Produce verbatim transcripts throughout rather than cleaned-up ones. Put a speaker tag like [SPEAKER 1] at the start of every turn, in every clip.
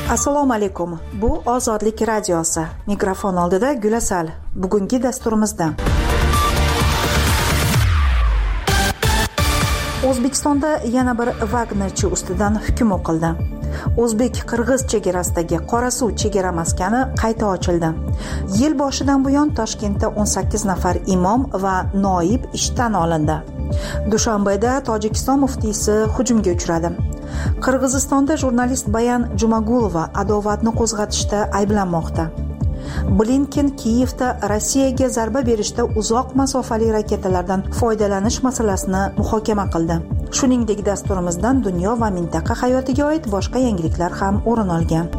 [SPEAKER 1] Assalomu alaykum. Bu Ozodlik radiosi. Mikrofon oldida Gulasal. Bugungi dasturimizda O'zbekistonda yana bir Wagnerchi ustidan hukm o'qildi. O'zbek-qirg'iz chegarasidagi Qorasuv chegara maskani qayta ochildi. Yil boshidan buyon Toshkentda o'n sakkiz nafar imom va noib ishdan olindi. Dushanbeda Tojikiston muftiysi hujumga uchradi. Qirg'izistonda jurnalist Bayan Jumagulova adovatni qo'zg'atishda ayblanmoqda. Blinken Kiyevda Rossiyaga zarba berishda uzoq masofali raketalardan foydalanish masalasini muhokama qildi. Shuningdek, dasturimizdan dunyo va mintaqa hayotiga oid boshqa yangiliklar ham o'rin olgan.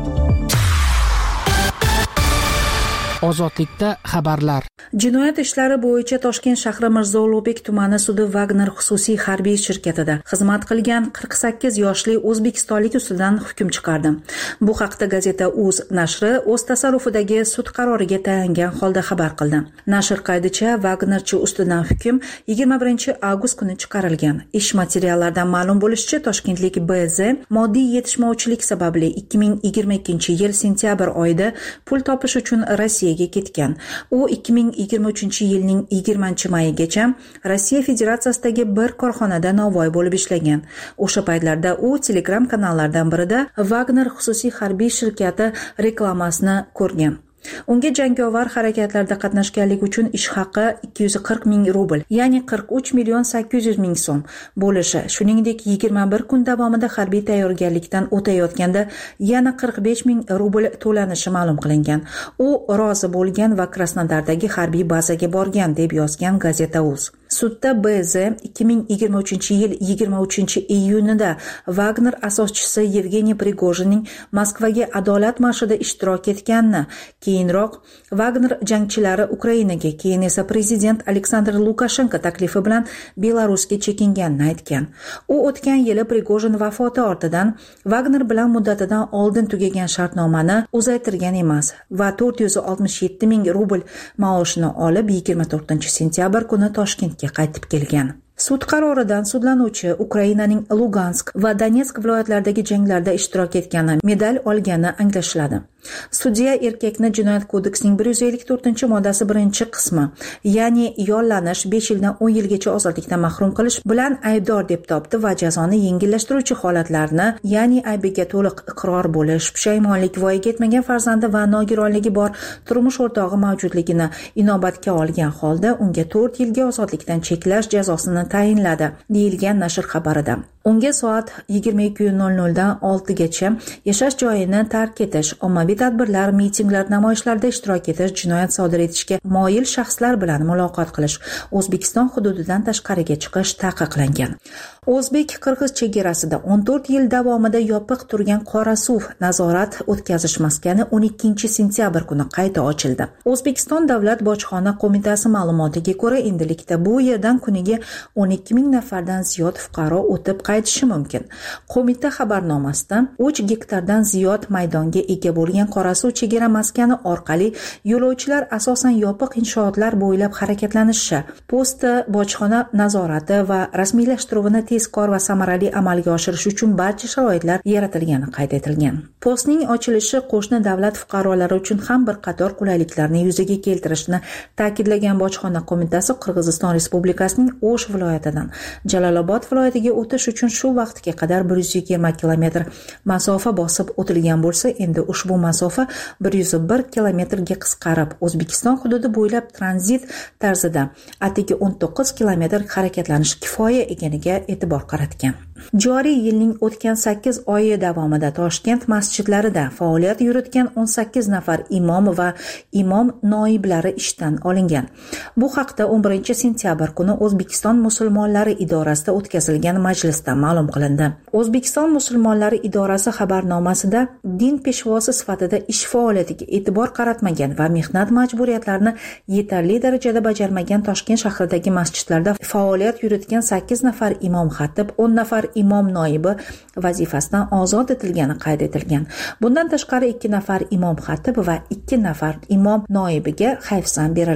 [SPEAKER 2] Ozodlikda xabarlar.
[SPEAKER 1] Jinoyat ishlari bo'yicha Toshkent shahri Mirzo Ulug'bek tumani sudi Wagner xususiy harbiy shirkatida xizmat qilgan qirq sakkiz yoshli o'zbekistonlik ustidan hukm chiqardi. Bu haqda gazeta uz nashri o'z tasarrufidagi sud qaroriga tayangan holda xabar qildi. Nashr qaydicha Wagnerchi ustidan hukm yigirma birinchi avgust kuni chiqarilgan. Ish materiallaridan ma'lum bo'lishicha, toshkentlik B Z moddiy yetishmovchilik sababli ikki ming yigirma ikkinchi yil sentyabr oyida pul topish uchun Rossiyaga ketgan. U ikki ming yigirma uchinchi yilning yigirmanchi mayigacha Rossiya Federatsiyasidagi bir korxonada novvoy bo'lib ishlagan. O'sha paytlarda u Telegram kanallardan birida Wagner xususiy harbiy shirkati reklamasini ko'rgan. Unga jangovar harakatlarda qatnashganlik uchun ish haqi ikki yuz qirq ming rubl, ya'ni qirq uch million sakkiz yuz ming so'm bo'lishi, shuningdek yigirma bir kun davomida harbiy tayyorgarlikdan o'tayotganda yana qirq besh ming rubl to'lanishi ma'lum qilingan. U rozi bo'lgan va Krasnodardagi harbiy bazaga borgan, deb yozgan gazeta uz. Sudda B Z ikki ming yigirma uchinchi yil yigirma uchinchi iyunida Wagner asoschisi Yevgeniy Prigojinning Moskvaga adolat marshida ishtirok etganini, keyinroq Wagner jangchilari Ukrainaga, keyin esa prezident Aleksandr Lukashenko taklifi bilan Belarusga chekinganini aytgan. U o'tgan yili Prigojin vafoti ortidan Wagner bilan muddatidan oldin tugagan shartnomani uzaytirgan emas va to'rt yuz oltmish yetti ming rubl maoshini olib yigirma to'rtinchi sentyabr kuni Toshkentga qaytib kelgan. Sud qaroridan sudlanuvchi Ukrainaning Lugansk va Donetsk viloyatlaridagi janglarda ishtirok etgani, medal olgani anglashiladi. Sudya erkakni Jinoyat kodeksining bir yuz ellik to'rtinchi moddasi birinchi qismi, ya'ni yollanish besh yildan o'n yilgacha ozodlikdan mahrum qilish bilan aybdor deb topdi va jazoni yengillashtiruvchi holatlarni, ya'ni aybiga to'liq iqror bo'lish, pushaymonlik, voyaga yetmagan farzandi va nogironligi bor turmush o'rtog'i mavjudligini inobatga olgan holda unga to'rt yilga ozodlikdan cheklash jazosini tayinladi, deyilgan nashr xabarida. Unga soat yigirma ikki nol nol dan oltigacha yashash joyini tark etish, ommaviy tadbirlar, mitinglar, namoyishlarda ishtirok etish, jinoyat sodir etishga moyil shaxslar bilan muloqot qilish, O'zbekiston hududidan tashqariga chiqish taqiqlangan. O'zbek-qirg'iz chegarasida o'n to'rt yil davomida yopiq turgan Qorasuv nazorat o'tkazish maskani o'n ikkinchi sentyabr kuni qayta ochildi. O'zbekiston Davlat bojxona qo'mitasi ma'lumotiga ko'ra, endilikda bu yerdan kuniga o'n ikki ming nafardan ziyod fuqaro o'tib qaytishi mumkin. Qo'mita xabarnomasida uch gektardan ziyod maydonga ega bo'lgan Qorasuv chegara maskani orqali yo'lovchilar asosan yopiq inshootlar bo'ylab harakatlanishi, posta bojxona nazorati va rasmiylashtiruvini tezkor va samarali amalga oshirish uchun barcha sharoitlar yaratilgani qayd etilgan. Postning ochilishi qo'shni davlat fuqarolari uchun ham bir qator qulayliklarni yuzaga keltirishini ta'kidlagan bojxona qo'mitasi Qirg'iziston Respublikasining O'sh viloyatidan Jalolobod viloyatiga o'tish uchun shu vaqtga qadar bir yuz yigirma kilometr masofa bosib o'tilgan bo'lsa, endi ushbu masofa bir yuz bir kilometrga qisqarib, O'zbekiston hududi bo'ylab tranzit tarzida atigi o'n to'qqiz kilometr harakatlanish kifoya ekaniga e'tibor qaratgan. Joriy yilning o'tgan sakkiz oyi davomida Toshkent masjidlarida faoliyat yuritgan o'n sakkiz nafar imom va imom noiblari ishdan olingan. Bu haqda o'n birinchi sentyabr kuni O'zbekiston musulmonlari idorasida o'tkazilgan majlisda ma'lum qilindi. O'zbekiston musulmonlari idorasi xabarnomasida din peshvosi sifatida ish faoliyatiga e'tibor qaratmagan va mehnat majburiyatlarini yetarli darajada bajarmagan Toshkent shahridagi masjidlarda faoliyat yuritgan sakkiz nafar imom xatib, o'n nafar imom noibi vazifasidan ozod etilgani qayd etilgan. Bundan tashqari ikki nafar imom xatib va ikki nafar imom noibiga hayfsan berilgan.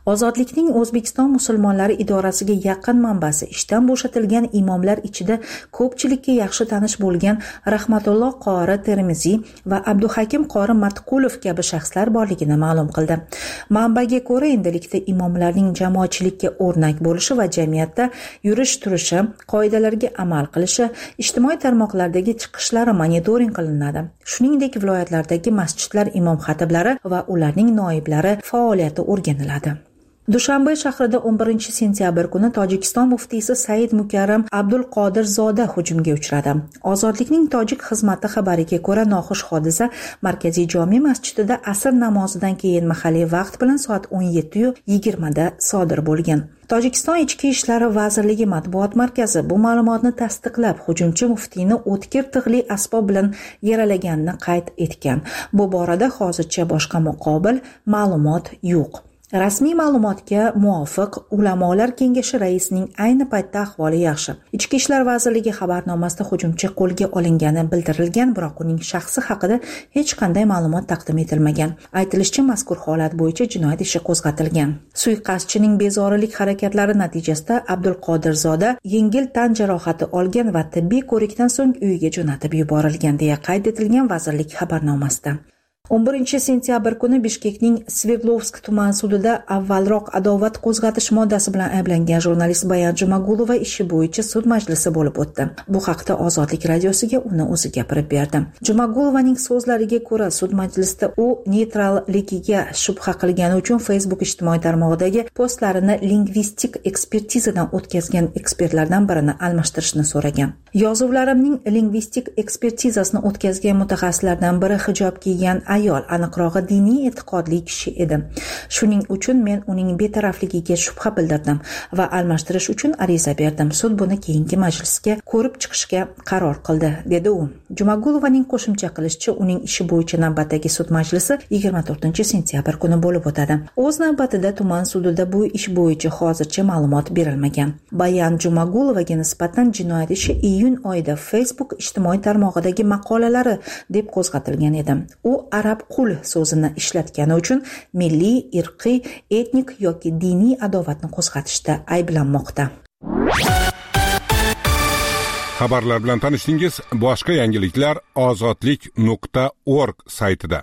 [SPEAKER 1] Ozodlikning O'zbekiston musulmonlari idorasiga yaqin manbasi ishdan bo'shatilgan imomlar ichida ko'pchilikka yaxshi tanish bo'lgan Rahmatulloh qori Termiziy va Abduhakim qori Matqulov kabi shaxslar borligini ma'lum qildi. Manbaga ko'ra, endilikda imomlarning jamoatchilikka o'rnak bo'lishi va jamiyatda yurish-turishi, qoidalarga amal qilishi, ijtimoiy tarmoqlardagi chiqishlari monitoring qilinadi. Shuningdek, viloyatlardagi masjidlar imom xatiblari va ularning noiblari faoliyati o'rganiladi. Dushanbe shahrida o'n birinchi sentyabr kuni Tojikiston muftiysi Said Mukarram Abdulqodir Zoda hujumga uchradi. Ozodlikning tojik xizmati xabariga ko'ra, noxush hodisa Markaziy jome masjidida asr namozidan keyin mahalliy vaqt bilan soat o'n yetti yigirma da sodir bo'lgan. Tojikiston Ichki ishlar vazirligi matbuot markazi bu ma'lumotni tasdiqlab, hujumchi muftiyni o'tkir tig'li asbob bilan yaralaganini qayd etgan. Bu borada hozircha boshqa muqobil ma'lumot yo'q. Rasmiy ma'lumotga muvofiq, ulamolar kengashi raisining ayni paytda ahvoli yaxshi. Ichki ishlar vazirligi xabarnomasida hujumchi qo'lga olingani bildirilgan, biroq uning shaxsi haqida hech qanday ma'lumot taqdim etilmagan. Aytilishicha, mazkur holat bo'yicha jinoyat ishi qo'zg'atilgan. Suiqasdchining bezorilik harakatlari natijasida Abdulqodir Zoda yengil tan jarohati olgan va tibbiy ko'rikdan so'ng uyiga jo'natib yuborilgan, deya qayd etilgan vazirlik xabarnomasida. o'n birinchi sentyabr kuni Bishkekning Sverdlovsk tuman sudida avvalroq adovat qo'zg'atish moddasi bilan ayblangan jurnalist Bayan Jumagulova ishi bo'yicha sud majlisi bo'lib o'tdi. Bu haqda Ozodlik radiosiga uni o'zi gapirib berdi. Jumagulovaning so'zlariga ko'ra, sud majlisida u neytralligiga shubha qilgani uchun Facebook ijtimoiy tarmog'idagi postlarini lingvistik ekspertizadan o'tkazgan ekspertlardan birini almashtirishni so'ragan. Yozuvlarimning lingvistik ekspertizasini o'tkazgan mutaxassislardan biri hijob kiygan ayol, aniqrog'i diniy e'tiqodli kishi edi. Shuning uchun men uning betarafligiga shubha bildirdim va almashtirish uchun ariza berdim. Sud buni keyingi majlisga ko'rib chiqishga qaror qildi, dedi u. Jumagulovaning qo'shimcha qilishicha, uning ishi bo'yicha navbatdagi sud majlisi yigirma to'rtinchi sentyabr kuni bo'lib o'tadi. O'z navbatida tuman sudida bu ish bo'yicha hozircha ma'lumot berilmagan. Bayan Jumagulovaga nisbatan jinoyat ishi iyun oyida Facebook ijtimoiy tarmog'idagi maqolalari deb qo'zg'atilgan edi. U arab qul so'zini ishlatgani uchun milliy, irqiy, etnik yoki diniy adovatni qo'zg'atishda ayblanmoqda.
[SPEAKER 3] Xabarlar bilan tanishdingiz. Boshqa yangiliklar ozodlik nuqta org saytida.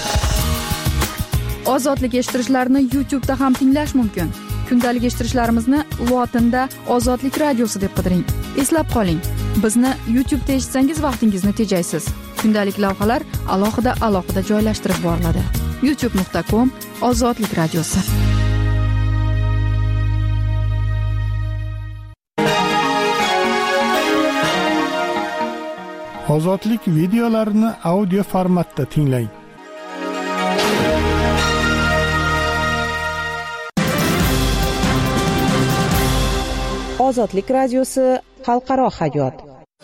[SPEAKER 4] Ozodlik eshittirishlarni YouTube da ham tinglash mumkin. Kundalik eshittirishlarimizni lotinda Ozodlik radiosi deb qidiring. Eslab qoling, bizni YouTube da eshitsangiz vaqtingizni tejaysiz. Kundalik lavhalar alohida alohida joylashtirib boriladi. youtube nuqta com Ozodlik radiosi.
[SPEAKER 5] Ozodlik videolarini audio formatda tinglang.
[SPEAKER 1] Ozodlik radiosi xalqaro hayot.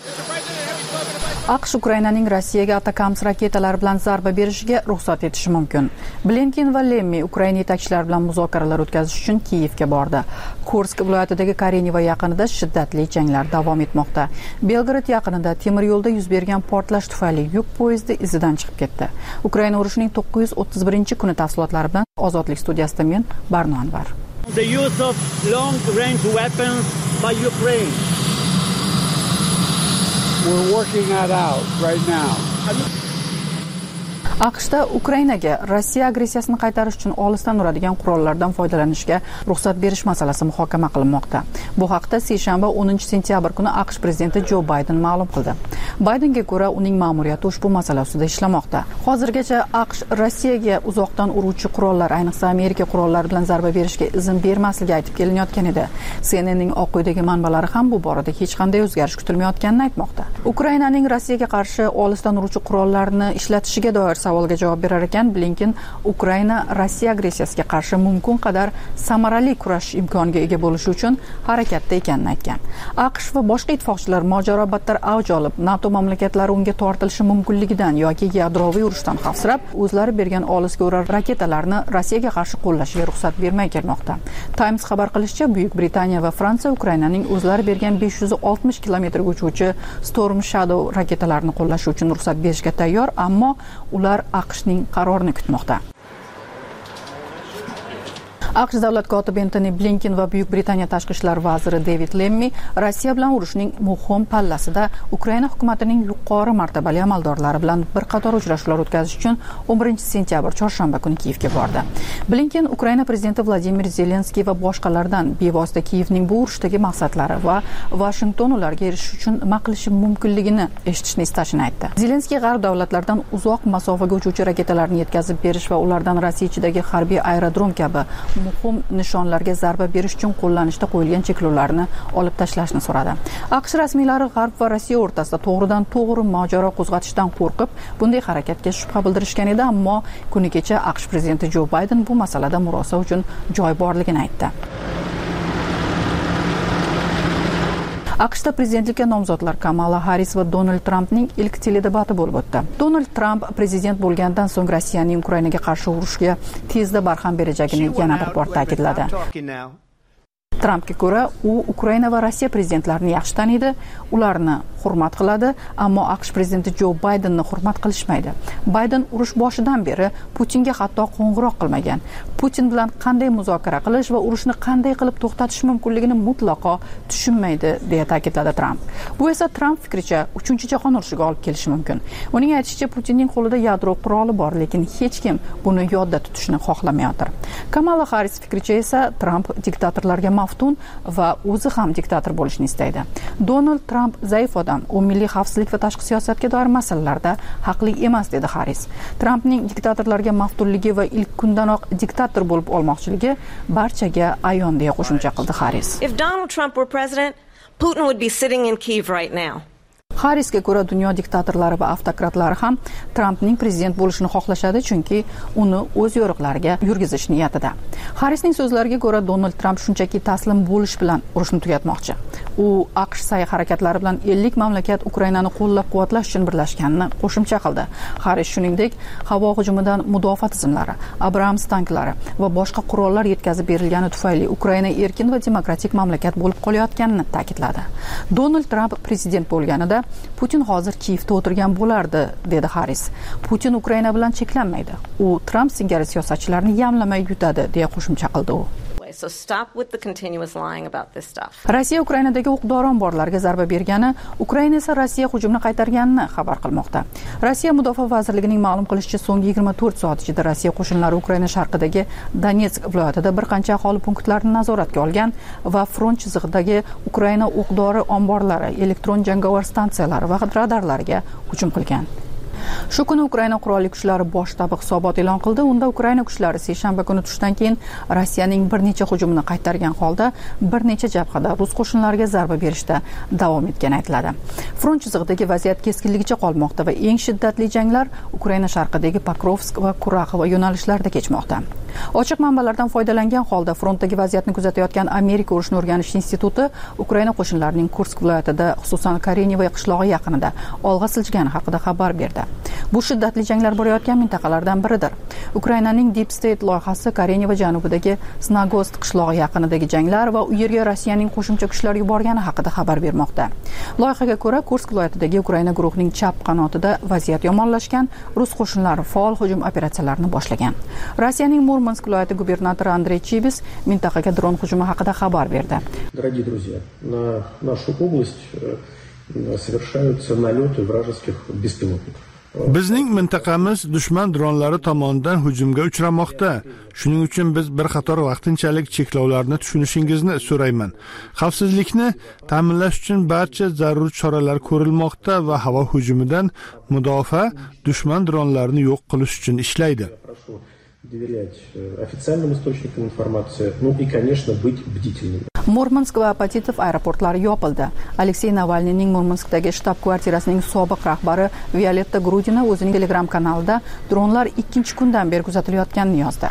[SPEAKER 4] AQSh Ukrainaning Rossiyaga Atakams raketalari bilan zarba berishiga ruxsat etishi mumkin. Blinken va Lemmi Ukraina yetakchilari bilan muzokaralar o'tkazish uchun Kiyevga bordi. Kursk viloyatidagi Kareneva yaqinida shiddatli janglar davom etmoqda. Belgrad yaqinida temir yo'lda yuz bergan portlash tufayli yuk poyezdi izidan chiqib ketdi. Ukraina urushining to'qqiz yuz o'ttiz birinchi kuni tafsilotlari bilan Ozodlik studiyasida men Barno Anvar.
[SPEAKER 6] The use of long-range weapons by Ukraine.
[SPEAKER 7] We're working that out right now.
[SPEAKER 4] AQShda Ukrainaga Rossiya agressiyasini qaytarish uchun olisdan uradigan qurollardan foydalanishga ruxsat berish masalasi muhokama qilinmoqda. Bu haqda seshanba o'ninchi sentyabr kuni AQSh prezidenti Jo Bayden ma'lum qildi. Baydenga ko'ra, uning ma'muriyati ushbu masala ustida ishlamoqda. Hozirgacha AQSh Rossiyaga uzoqdan uruvchi qurollar, ayniqsa Amerika qurollari bilan zarba berishga izn bermasligi aytib kelinayotgan edi. C N Nning Oq uydagi manbalari ham bu borada hech qanday o'zgarish kutilmayotganini aytmoqda. Ukrainaning Rossiyaga qarshi olisdan uruvchi qurollarni ishlatishiga doir savolga javob berar ekan, Blinken Ukraina Rossiya agressiyasiga qarshi mumkin qadar samarali kurashish imkoniga ega bo'lishi uchun harakatda ekanini aytgan. AQSh va boshqa ittifoqchilar mojaro battar avj olib, NATO mamlakatlari unga tortilishi mumkinligidan yoki yadroviy urushdan xavfsirab, o'zlari bergan olisga urar raketalarni Rossiyaga qarshi qo'llashiga ruxsat bermay kelmoqda. Times xabar qilishicha, Buyuk Britaniya va Fransiya Ukrainaning o'zlari bergan besh yuz oltmish kilometrga uchuvchi Storm Shadow raketalarini qo'llash uchun ruxsat berishga tayyor, ammo ular AQShning qarorini kutmoqda. AQSh davlat kotibi Antony Blinken va Buyuk Britaniya tashqi ishlar vaziri David Lammy Rossiya bilan urushning muhim pallasida Ukraina hukumatining yuqori martabali amaldorlari bilan bir qator uchrashuvlar o'tkazish uchun o'n birinchi sentyabr chorshanba kuni Kiyevga bordi. Blinken Ukraina prezidenti Vladimir Zelenskiy va boshqalardan bevosita Kiyevning bu urushdagi maqsadlari va Washington ularga erishish uchun nima qilishi mumkinligini eshitishni istashini aytdi. Zelenskiy g'arb davlatlaridan uzoq masofaga uchuvchi raketalarni yetkazib berish va ulardan Rossiya ichidagi harbiy aerodrom kabi muhim nishonlarga zarba berish uchun qo'llanishda qo'yilgan cheklovlarni olib tashlashni so'radi. AQSh rasmiylari G'arb va Rossiya o'rtasida to'g'ridan to'g'ri mojaro qo'zg'atishdan qo'rqib, bunday harakatga shubha bildirishgan edi, ammo kuni kecha AQSh prezidenti Jo Bayden bu masalada murosa uchun joy borligini aytdi. AQShda prezidentlikka nomzodlar Kamala Harris va Donald Trampning ilk teledebati bo'lib o'tdi. Donald Tramp prezident bo'lgandan so'ng Rossiyaning Ukrainaga qarshi urushga tezda barham berajagini yana bir bor ta'kidladi. Trampga ko'ra, u Ukraina va Rossiya prezidentlarini yaxshi taniydi, ularni hurmat qiladi, ammo AQSh prezidenti Jo Baydenni hurmat qilishmaydi. Bayden urush boshidan beri Putinga hatto qo'ng'iroq qilmagan. Putin bilan qanday muzokara qilish va urushni qanday qilib to'xtatish mumkinligini mutlaqo tushunmaydi, deya ta'kidladi Tramp. Bu esa Tramp fikricha uchinchi jahon urushiga olib kelishi mumkin. Uning aytishicha, Putinning qo'lida yadro quroli bor, lekin hech kim buni yodda tutishni xohlamayotir. Kamala Harris fikricha esa Tramp diktatorlarga maftun va o'zi ham diktator bo'lishni istaydi. Donald Tramp zaif odam, u milliy xavfsizlik va tashqi siyosatga doir masalalarda haqli emas, dedi Harris. Trampning diktatorlarga maftunligi va ilk kundanoq diktator bo'lib olmoqchiligi barchaga ayon, deya qo'shimcha qildi Harris.
[SPEAKER 8] If Donald Trump were president, Putin would be sitting in Kyiv right now.
[SPEAKER 4] Harrisga ko'ra, dunyo diktatorlari va avtokratlari ham Trampning prezident bo'lishini xohlashadi, chunki uni o'z yo'riqlariga yurgizish niyatida. Harrisning so'zlariga ko'ra, Donald Tramp shunchaki taslim bo'lish bilan urushni tugatmoqchi. U AQSh sa'y harakatlari bilan ellik mamlakat Ukrainani qo'llab-quvvatlash uchun birlashganini qo'shimcha qildi. Harris shuningdek, havo hujumidan mudofaa tizimlari, Abrams tanklari va boshqa qurollar yetkazib berilgani tufayli Ukraina erkin va demokratik mamlakat bo'lib qolayotganini ta'kidladi. Donald Tramp prezident bo'lganida Putin hozir Kiyevda o'tirgan bo'lardi, dedi Harris. Putin Ukraina bilan cheklanmaydi. U Tramp singari siyosatchilarni yamlamay yutadi, deya qo'shimcha qildi u.
[SPEAKER 8] So stop with the continuous lying about this stuff.
[SPEAKER 4] Rossiya Ukrainadagi o'q-dori omborlarga zarba bergani, Ukraina esa Rossiya hujumni qaytarganini xabar qilmoqda. Rossiya mudofaa vazirligining ma'lum qilishicha, so'nggi yigirma to'rt soat ichida Rossiya qo'shinlari Ukraina sharqidagi Donetsk viloyatida bir qancha aholi punktlarini nazoratga olgan va front chizig'idagi Ukraina o'q-dori omborlari, elektron jangovar stansiyalari va radarlariga hujum qilgan. Shu kuni Ukraina qurolli kuchlari bosh shtabi hisobot e'lon qildi. Unda Ukraina kuchlari seshanba kuni tushdan keyin Rossiyaning bir necha hujumini qaytargan holda bir necha jabhada rus qo'shinlariga zarba berishda davom etgani aytiladi. Front chizig'idagi vaziyat keskinligicha qolmoqda va eng shiddatli janglar Ukraina sharqidagi Pokrovsk va Kuraxova yo'nalishlarida kechmoqda. Ochiq manbalardan foydalangan holda frontdagi vaziyatni kuzatayotgan Amerika urushni o'rganish instituti Ukraina qo'shinlarining Kursk viloyatida, xususan Kareneva qishlog'i yaqinida olg'a siljgani haqida xabar berdi. Bu shiddatli janglar borayotgan mintaqalardan biridir. Ukrainaning Deep State loyihasi Kareneva janubidagi Snagost qishlog'i yaqinidagi janglar va u yerga Rossiyaning qo'shimcha kuchlar yuborgani haqida xabar bermoqda. Loyihaga ko'ra, Kursk viloyatidagi Ukraina guruhining chap qanotida vaziyat yomonlashgan, rus qo'shinlari faol hujum operatsiyalarini boshlagan. Rossiyaning Murmansk viloyati gubernatori Andrey Chibis mintaqaga dron hujumi haqida xabar berdi.
[SPEAKER 9] Дорогие друзья, на нашу область совершаются налеты вражеских беспилотников.
[SPEAKER 5] Bizning mintaqamiz dushman dronlari tomonidan hujumga uchramoqda. Shuning uchun biz bir qator vaqtinchalik cheklovlarni tushunishingizni so'rayman. Xavfsizlikni ta'minlash uchun barcha zarur choralar ko'rilmoqda va havo hujumidan mudofaa dushman dronlarini yo'q qilish uchun ishlaydi.
[SPEAKER 9] Доверять официальным источникам информации, ну и, конечно, быть бдительными.
[SPEAKER 4] Murmansk va Apatitov aeroportlari yopildi. Alexey Navalniyning Murmanskdagi shtab-kvartirasining sobiq rahbari Violetta Grudina o'zining Telegram kanalida dronlar ikkinchi kundan beri kuzatilayotganini yozdi.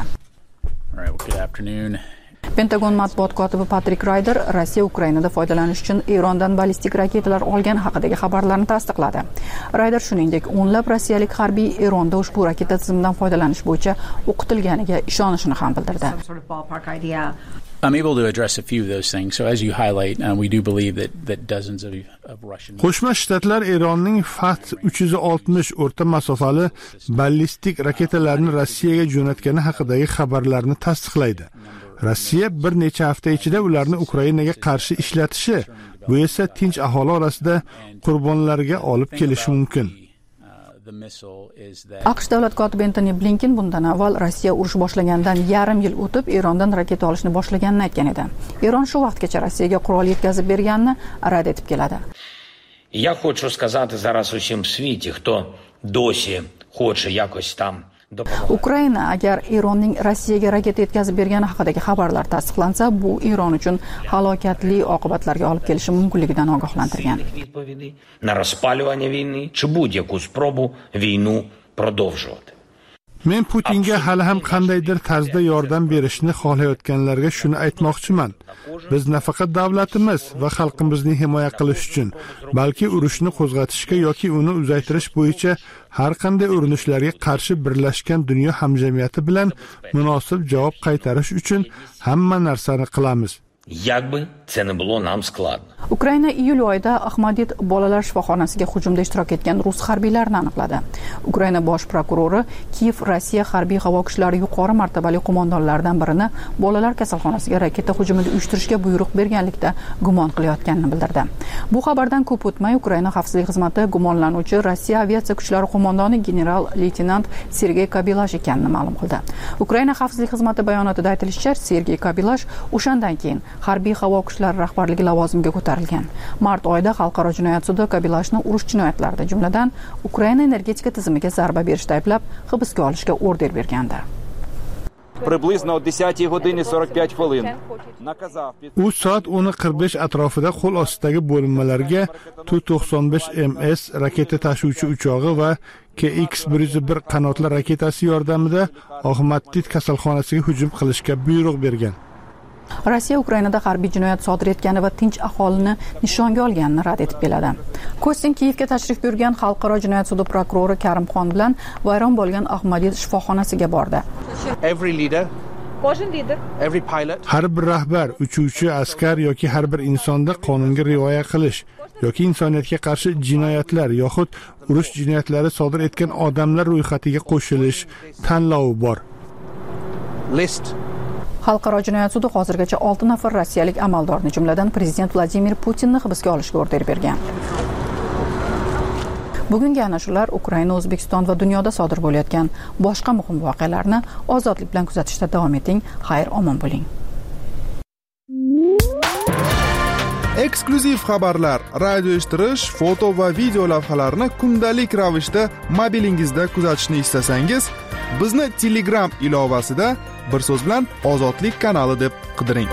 [SPEAKER 4] Pentagon matbuot kotibi Patrick Ryder Rossiya Ukrainada foydalanish uchun Erondan ballistik raketalar olgani haqidagi xabarlarni tasdiqladi. Ryder shuningdek, o'nlab rossiyalik harbiy Eronda ushbu raketa tizimidan foydalanish bo'yicha o'qitilganiga ishonishini ham bildirdi.
[SPEAKER 10] I'm able to address a few of those things. So as you highlight, uh, we do believe that that dozens of, of Russian
[SPEAKER 5] Qo'shma Shtatlar Eronning Fat uch yuz oltmish o'rta masofali ballistik raketalarni Rossiyaga jo'natgani haqidagi xabarlarni tasdiqlaydi. Rossiya bir necha hafta ichida ularni Ukrainaga qarshi ishlatishi, bu esa tinch aholi orasida qurbonlarga olib kelishi mumkin.
[SPEAKER 4] AQSh davlat kotibi Antony Blinken bundan avval Rossiya urush boshlagandan yarim yil o'tib Erondan raketa olishni boshlaganini aytgan edi. Eron shu vaqtgacha Rossiyaga qurol yetkazib berganini rad etib keladi.
[SPEAKER 11] Я хочу сказати зараз усім світі, хто досі хоче якось там
[SPEAKER 4] Ukraina agar Eronning Rossiyaga raketa yetkazib bergani haqidagi xabarlar tasdiqlansa, bu Eron uchun halokatli oqibatlarga olib kelishi mumkinligidan ogohlantirgan.
[SPEAKER 11] На розпалювання війни чи будь-яку спробу війну продовжувати.
[SPEAKER 5] Men Putinga hali ham qandaydir tarzda yordam berishni xohlayotganlarga shuni aytmoqchiman. Biz nafaqat davlatimiz va xalqimizni himoya qilish uchun, balki urushni qo'zg'atishga yoki uni uzaytirish bo'yicha har qanday urinishlarga qarshi birlashgan dunyo hamjamiyati bilan munosib javob qaytarish uchun hamma narsani qilamiz.
[SPEAKER 11] Як би це не було нам складно.
[SPEAKER 4] Ukraina iyul oyida Ahmadit bolalar shifoxonasiga hujumda ishtirok etgan rus harbiylarini aniqladi. Ukraina bosh prokurori Kiyev Rossiya harbiy havo kuchlari yuqori martabali qo'mondonlaridan birini bolalar kasalxonasiga raketa hujumini uyushtirishga buyruq berganlikda gumon qilayotganini bildirdi. Bu xabardan ko'p o'tmay Ukraina xavfsizlik xizmati gumonlanuvchi Rossiya aviatsiya kuchlari qo'mondoni general-leytenant Sergey Kabilash ekanini ma'lum qildi. Ukraina xavfsizlik xizmati bayonotida aytilishicha, Sergey Kabilash o'shandan keyin harbiy havo kuchlari rahbarligi lavozimiga ko'tarilgan. Mart oyida xalqaro jinoyat sudi Kabilashni urush jinoyatlarida, jumladan Ukraina energetika tizimiga zarba berishda ayblab, hibsga olishga order bergandi.
[SPEAKER 12] Приблизно о десятій годині сорок п'ять хвилин. Наказав
[SPEAKER 5] U soat o'n qirq besh atrofida qo'l ostidagi bo'linmalarga Tu to'qson besh M S raketa tashuvchi uchog'i va K X bir yuz bir qanotli raketasi yordamida Ahmadit kasalxonasiga hujum qilishga buyruq bergan.
[SPEAKER 4] Rossiya Ukrainada harbiy jinoyat sodir etgani va tinch aholini nishonga olganini rad etib keladi. Kostin Kiyevga tashrif buyurgan xalqaro jinoyat sudi prokurori Karimxon bilan vayron bo'lgan Ahmadit shifoxonasiga bordi.
[SPEAKER 12] Every leader
[SPEAKER 5] Har bir rahbar, uchuvchi, askar yoki har bir insonda qonunga rioya qilish yoki insoniyatga qarshi jinoyatlar yoxud urush jinoyatlari sodir etgan odamlar ro'yxatiga qo'shilish tanlovi bor.
[SPEAKER 12] List
[SPEAKER 4] Xalqaro jinoyat sudi hozirgacha olti nafar rossiyalik amaldorni, jumladan prezident Vladimir Putinni hibsga olishga order bergan. Bugungi ana shular Ukraina, O'zbekiston va dunyoda sodir bo'layotgan boshqa muhim voqealarni ozodlik bilan kuzatishda davom eting. Xayr, omon bo'ling.
[SPEAKER 13] Eksklyuziv xabarlar, radio eshittirish, foto va video lavhalarni kundalik ravishda mobilingizda kuzatishni istasangiz, bizni Telegram ilovasida bir so'z bilan Ozodlik kanali deb qidiring.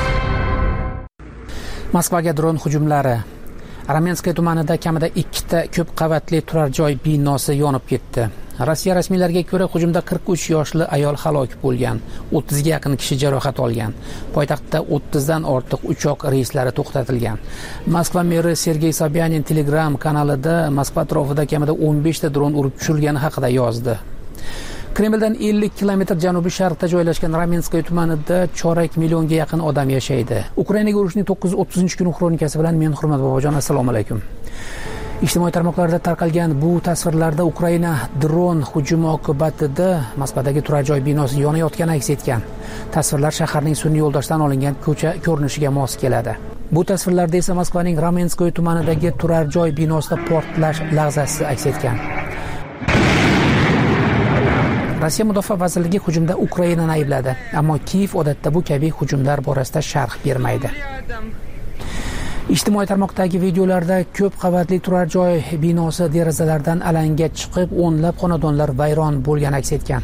[SPEAKER 2] Moskvaga dron hujumlari. Ramenskoye tumanida kamida ikkita ko'p qavatli turar joy binosi yonib ketdi. Rossiya rasmiylariga ko'ra hujumda qirq uch yoshli ayol halok bo'lgan, o'ttizga yaqin kishi jarohat olgan. Poytaxtda o'ttizdan ortiq uchoq reyslari to'xtatilgan. Moskva meri Sergey Sobyanin Telegram kanalida Moskva atrofida kamida o'n besh ta dron urib tushirilgani haqida yozdi. Kremldan ellik kilometr janubiy sharqda joylashgan Ramenskoye tumanida chorak millionga yaqin odam yashaydi. Ukrainaga urushning to'qqiz yuz o'ttizinchi kuni xronikasi bilan men Hurmat Bobojon, assalomu alaykum. Ijtimoiy tarmoqlarda tarqalgan bu tasvirlarda Ukraina dron hujumi oqibatida Moskvadagi turar joy binosi yonayotgani aks etgan. Tasvirlar shaharning sun'iy yo'ldoshdan olingan ko'cha ko'rinishiga mos keladi. Bu tasvirlarda esa Moskvaning Ramenskoye tumanidagi turar joy binosida portlash lahzasi aks etgan. Rossiya Mudofaa vazirligi hujumda Ukrainani aybladi, ammo Kiyev odatda bu kabi hujumlar borasida sharh bermaydi. Ijtimoiy tarmoqdagi videolarda ko'p qavatli turar joy binosi derazalaridan alanga chiqib, o'nlab xonadonlar vayron bo'lgani aks etgan.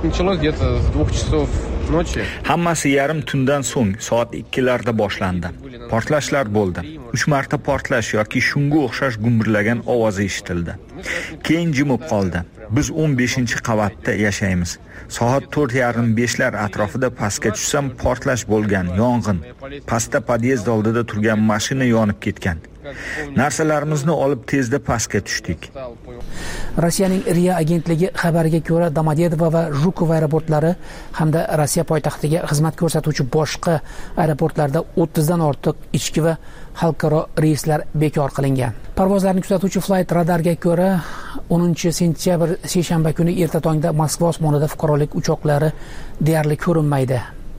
[SPEAKER 14] Hammasi yarim tundan so'ng soat ikkilarda boshlandi. Portlashlar bo'ldi. uch marta portlash yoki shunga o'xshash gumburlagan ovozi eshitildi. Keyin jimib qoldi. Biz o'n beshinchi qavatda yashaymiz. Soat to'rt yarim beshlar atrofida pastga tushsam portlash bo'lgan, yong'in. Pastda podyezd oldida turgan mashina yonib ketgan. Narsalarimizni olib tezda pastga tushdik.
[SPEAKER 2] Rossiyaning RIA agentligi xabariga ko'ra, Domodedovo va Zhukov aeroportlari hamda Rossiya poytaxtiga xizmat ko'rsatuvchi boshqa aeroportlarda o'ttizdan ortiq ichki va xalqaro reyslar bekor qilingan. Parvozlarni kuzatuvchi Flight Radarga ko'ra, o'ninchi sentyabr seshanba kuni erta tongda Moskva osmonida fuqarolik uchoqlari deyarli ko'rinmaydi.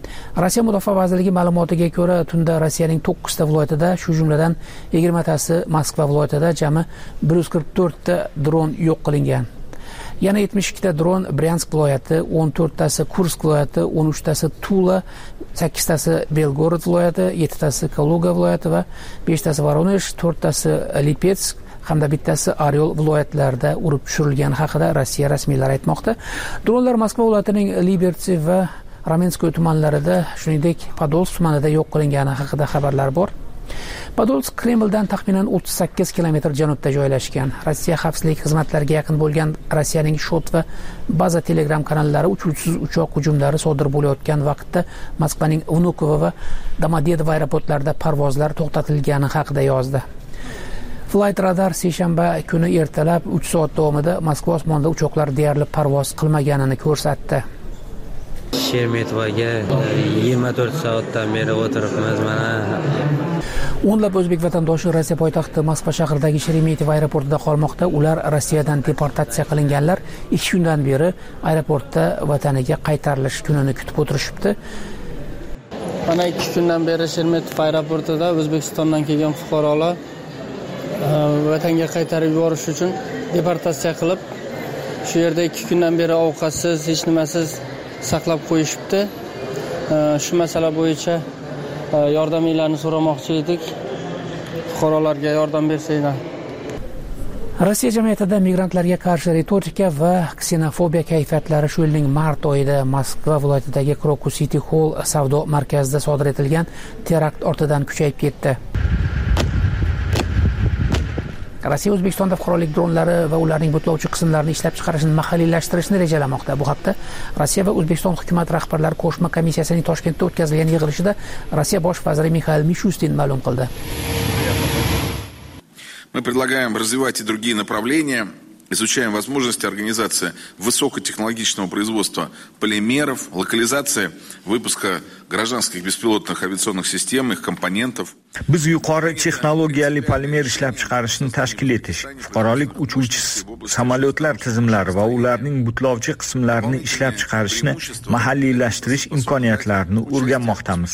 [SPEAKER 2] Rossiya Mudofaa vazirligi ma'lumotiga ko'ra, tunda Rossiyaning to'qqizta viloyatida, shu jumladan yigirmatasi Moskva viloyatida jami bir yuz qirq to'rtta dron yo'q qilingan. Yana yetmish ikkita dron Bryansk viloyati, o'n to'rttasi Kursk viloyati, o'n uchtasi Tula, sakkiztasi Belgorod viloyati, yettitasi Kaluga viloyati va beshtasi Voronezh, to'rttasi Lipetsk hamda bittasi Oryol viloyatlarida urib tushirilgani haqida Rossiya rasmiylari aytmoqda. Dronlar Moskva viloyatining Liberty va Ramenskoye tumanlarida, shuningdek Podolsk tumanida yo'q qilingani haqida xabarlar bor. Podolsk Kremldan taxminan o'ttiz sakkiz kilometr janubda joylashgan. Rossiya xavfsizlik xizmatlariga yaqin bo'lgan Rossiyaning Shot va Baza Telegram kanallari uchuvchisiz uchoq hujumlari sodir bo'layotgan vaqtda Moskvaning Vnukovo va Domodedovo aeroportlarida parvozlar to'xtatilgani haqida yozdi. Flight Radar seshanba kuni ertalab uch soat davomida Moskva osmonida uchoqlar deyarli parvoz qilmaganini ko'rsatdi.
[SPEAKER 15] Shermetovaga yigirma to'rt soatdan beri o'tiribmiz mana.
[SPEAKER 2] O'nlab o'zbek vatandoshi Rossiya poytaxti Moskva shahridagi Sheremetyevo aeroportida qolmoqda. Ular Rossiyadan deportatsiya qilinganlar ikki kundan beri aeroportda vataniga qaytarilish kunini kutib o'tirishibdi.
[SPEAKER 16] Mana ikki kundan beri Sheremetyevo aeroportida O'zbekistondan kelgan fuqarolar vatanga qaytarib yuborish uchun deportatsiya qilib, shu yerda ikki kundan beri ovqatsiz, hech nimasiz saqlab qo'yishibdi. Shu masala bo'yicha yordaminglarni so'ramoqchi edik. Fuqarolarga yordam bersanglar.
[SPEAKER 2] Rossiya jamiyatida migrantlarga qarshi retorika va ksenofobiya kayfiyatlari shu yilning mart oyida Moskva viloyatidagi Krokus City Hall savdo markazida sodir etilgan terakt ortidan kuchayib ketdi. Rossiya O'zbekistonda fuqarolik dronlari va ularning butlovchi qismlarini ishlab chiqarishni mahalliylashtirishni rejalamoqda. Bu haqda Rossiya va O'zbekiston hukumat rahbarlari qo'shma komissiyasining Toshkentda o'tkazilgan yig'ilishida Rossiya bosh vaziri Mixail Mishustin ma'lum qildi.
[SPEAKER 17] Мы предлагаем развивать и другие направления. Изучаем возможности организации высокотехнологичного производства полимеров, локализации выпуска гражданских беспилотных авиационных систем, их компонентов.
[SPEAKER 14] Biz yuqori texnologiyali polimer ishlab chiqarishni tashkil etish, fuqarolik uchuvchi samolyotlar tizimlari va ularning butlovchi qismlarini ishlab chiqarishni mahalliylashtirish imkoniyatlarini o'rganmoqdamiz.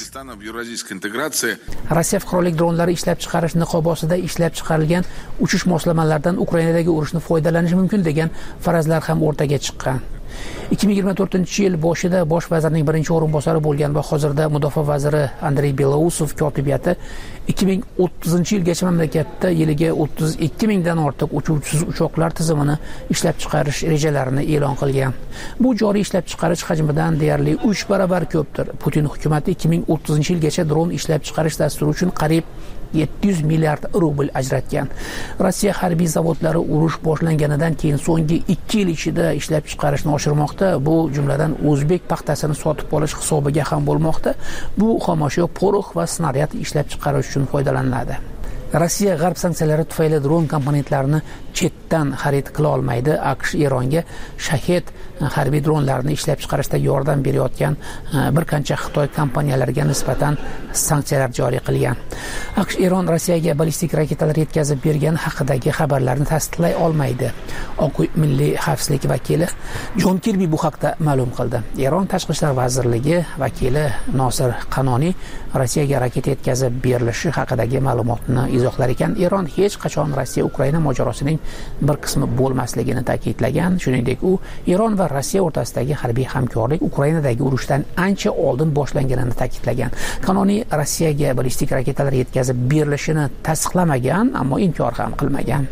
[SPEAKER 2] Rossiya fuqarolik dronlari ishlab chiqarish niqobi ostida ishlab chiqarilgan uchish moslamalaridan Ukrainadagi urushni foydalanish mumkin degan farazlar ham o'rtaga chiqqan. ikki ming yigirma to'rtinchi yil boshida bosh vazirning birinchi o'rinbosari bo'lgan va hozirda mudofaa vaziri Andrey Belousov kotibiyati ikki ming o'ttizinchi yilgacha mamlakatda yiliga o'ttiz ikki mingdan ortiq uchuvchisiz uchoqlar tizimini ishlab chiqarish rejalarini e'lon qilgan. Bu joriy ishlab chiqarish hajmidan deyarli uch barobar ko'pdir. Putin hukumati ikki ming o'ttizinchi yilgacha dron ishlab chiqarish dasturi uchun qariyb yetti yuz milliard rubl ajratgan. Rossiya harbiy zavodlari urush boshlanganidan keyin so'nggi ikki yil ichida ishlab chiqarishni oshirmoqda. Bu jumladan o'zbek paxtasini sotib olish hisobiga ham bo'lmoqda. Bu xomashyo, porox va snaryad ishlab chiqarish uchun foydalaniladi. Rossiya g'arb sanksiyalari tufayli dron komponentlarini chetdan xarid qila olmaydi. AQSh Eronga Shahed harbiy dronlarini ishlab chiqarishda yordam berayotgan bir qancha Xitoy kompaniyalariga nisbatan sanksiyalar joriy qilgan. AQSh Eron Rossiyaga ballistik raketalar yetkazib bergani haqidagi xabarlarni tasdiqlay olmaydi. Oq uy milliy xavfsizlik vakili Jon Kirbi bu haqda ma'lum qildi. Eron tashqi ishlar vazirligi vakili Nosir Qanoniy Rossiyaga raketa yetkazib berilishi haqidagi ma'lumotni izohlar ekan. Eron hech qachon Rossiya Ukraina mojarosining bir qismi bo'lmasligini ta'kidlagan. Shuningdek, u Eron va Rossiya o'rtasidagi harbiy hamkorlik Ukrainadagi urushdan ancha oldin boshlanganini ta'kidlagan. Qanoniy Rossiyaga ballistik raketalar yetkazib berilishini tasdiqlamagan, ammo inkor ham qilmagan.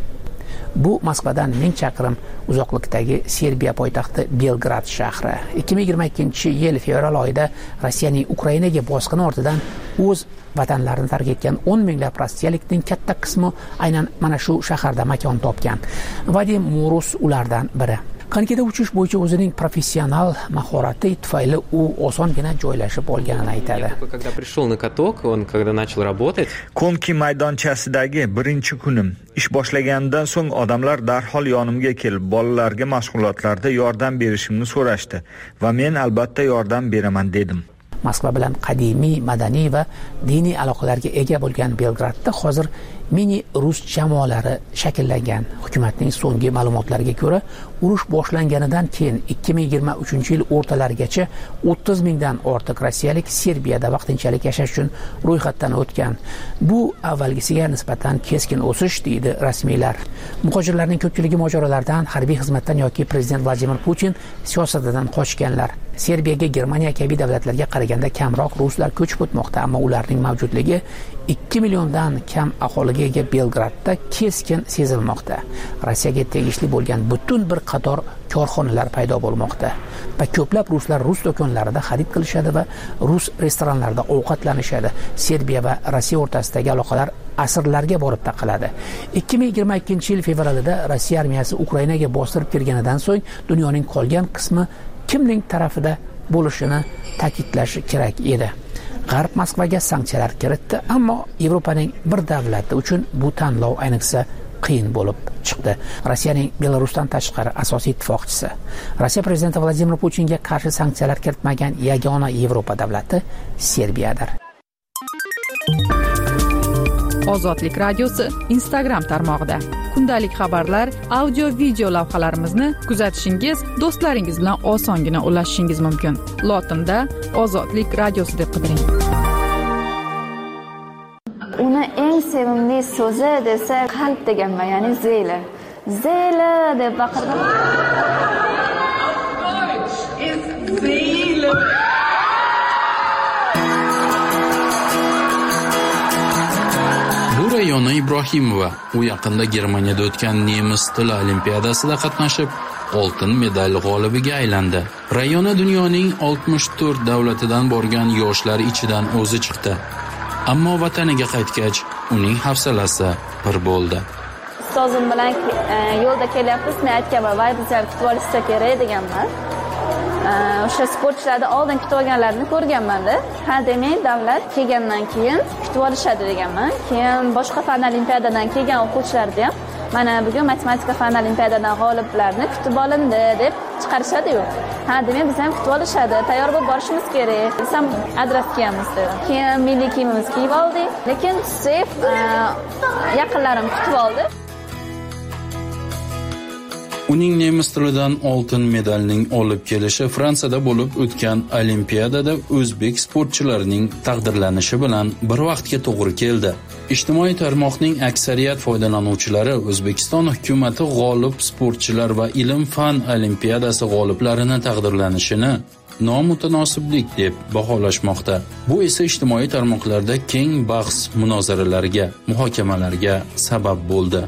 [SPEAKER 2] Bu Moskvadan ming chaqirim uzoqlikdagi Serbiya poytaxti Belgrad shahri. ikki ming yigirma ikkinchi yil fevral oyida Rossiyaning Ukrainaga bosqini ortidan o'z vatanlarini tark etgan o'n minglab rossiyalikning katta qismi aynan mana shu shaharda makon topgan. Vadim Murus ulardan biri. Qankida uchish bo'yicha o'zining professional mahorati tufayli u osongina joylashib olganini aytadi.
[SPEAKER 15] Когда пришел на каток, он когда начал работать.
[SPEAKER 14] Konki maydonchasidagi birinchi kunim ish boshlagandan so'ng odamlar darhol yonimga kelib, bolalarga mashg'ulotlarda yordam berishimni so'rashdi va men albatta yordam beraman dedim.
[SPEAKER 2] Moskva bilan qadimiy, madaniy va diniy aloqalarga ega bo'lgan Belgradda hozir mini rus jamoalari shakllangan. Hukumatning so'nggi ma'lumotlariga ko'ra, urush boshlanganidan keyin ikki ming yigirma uchinchi yil o'rtalarigacha o'ttiz mingdan ortiq rossiyalik Serbiyada vaqtinchalik yashash uchun ro'yxatdan o'tgan. Bu avvalgisiga nisbatan keskin o'sish deydi rasmiylar. Muhojirlarning ko'pchiligi mojarolardan, harbiy xizmatdan yoki prezident Vladimir Putin siyosatidan qochganlar. Serbiyaga Germaniya kabi davlatlarga qaraganda kamroq ruslar ko'chib o'tmoqda, ammo ularning mavjudligi ikki milliondan kam aholiga ega Belgradda keskin sezilmoqda. Rossiyaga tegishli bo'lgan butun bir qator korxonalar paydo bo'lmoqda va ko'plab ruslar rus do'konlarida xarid qilishadi va rus restoranlarida ovqatlanishadi. Serbiya va Rossiya o'rtasidagi aloqalar asrlarga borib taqaladi. ikki ming yigirma ikkinchi yil fevralida Rossiya armiyasi Ukrainaga bostirib kirganidan so'ng dunyoning qolgan qismi kimning tarafida bo'lishini ta'kidlash kerak edi. G'arb Moskvaga sanksiyalar kiritdi, ammo Yevropaning bir davlati uchun bu tanlov ayniqsa qiyin bo'lib chiqdi. Rossiyaning Belarusdan tashqari asosiy ittifoqchisi. Rossiya prezidenti Vladimir Putinga qarshi sanksiyalar kiritmagan yagona Yevropa davlati Serbiyadir.
[SPEAKER 4] Ozodlik radiosi Instagram tarmog'ida kundalik xabarlar, audio video lavhalarimizni kuzatishingiz, do'stlaringiz bilan osongina ulashishingiz mumkin. Lotinda Ozodlik radiosi deb qidiring.
[SPEAKER 18] Uni eng sevimli so'zi desa qalb deganman, ya'ni zeyla. Zeyla deb baqirdim.
[SPEAKER 19] Rayona Ibrohimova u yaqinda Germaniyada o'tgan nemis tili olimpiadasida qatnashib, oltin medal g'olibiga aylandi. Rayona dunyoning oltmish to'rt davlatidan borgan yoshlar ichidan o'zi chiqdi. Ammo vataniga qaytgach, uning hafsalasi pir bo'ldi.
[SPEAKER 18] Ustozim bilan yo'lda kelyapmiz, men aytganman, "Voy, bizlar kutib olishsa kerak" deganman. O'sha sportchilarni oldin kutib olganlarini ko'rganman-da. Ha, demak, davlat kelgandan keyin kutib olishadi deganman. Keyin boshqa fan olimpiadadan kelgan o'quvchilarni ham mana bugun matematika fan olimpiadadan g'oliblarni kutib olindi deb chiqarishadi-yu. Ha, demak, biz ham kutib olishadi. Tayyor bo'lib borishimiz kerak. Biz ham adres kiyamiz dedim. Keyin milliy kiyimimizni kiyib oldik. Lekin sef yaqinlarim kutib oldi.
[SPEAKER 19] Uning nemis tilidan oltin medalning olib kelishi Fransiyada bo'lib o'tgan olimpiadada o'zbek sportchilarining taqdirlanishi bilan bir vaqtga to'g'ri keldi. Ijtimoiy tarmoqning aksariyat foydalanuvchilari O'zbekiston hukumatı g'olib sportchilar va ilm-fan olimpiadasi g'oliblarini taqdirlanishini nomutanosiblik deb baholashmoqda. Bu esa ijtimoiy tarmoqlarda keng bahs munozaralarga, muhokamalarga sabab bo'ldi.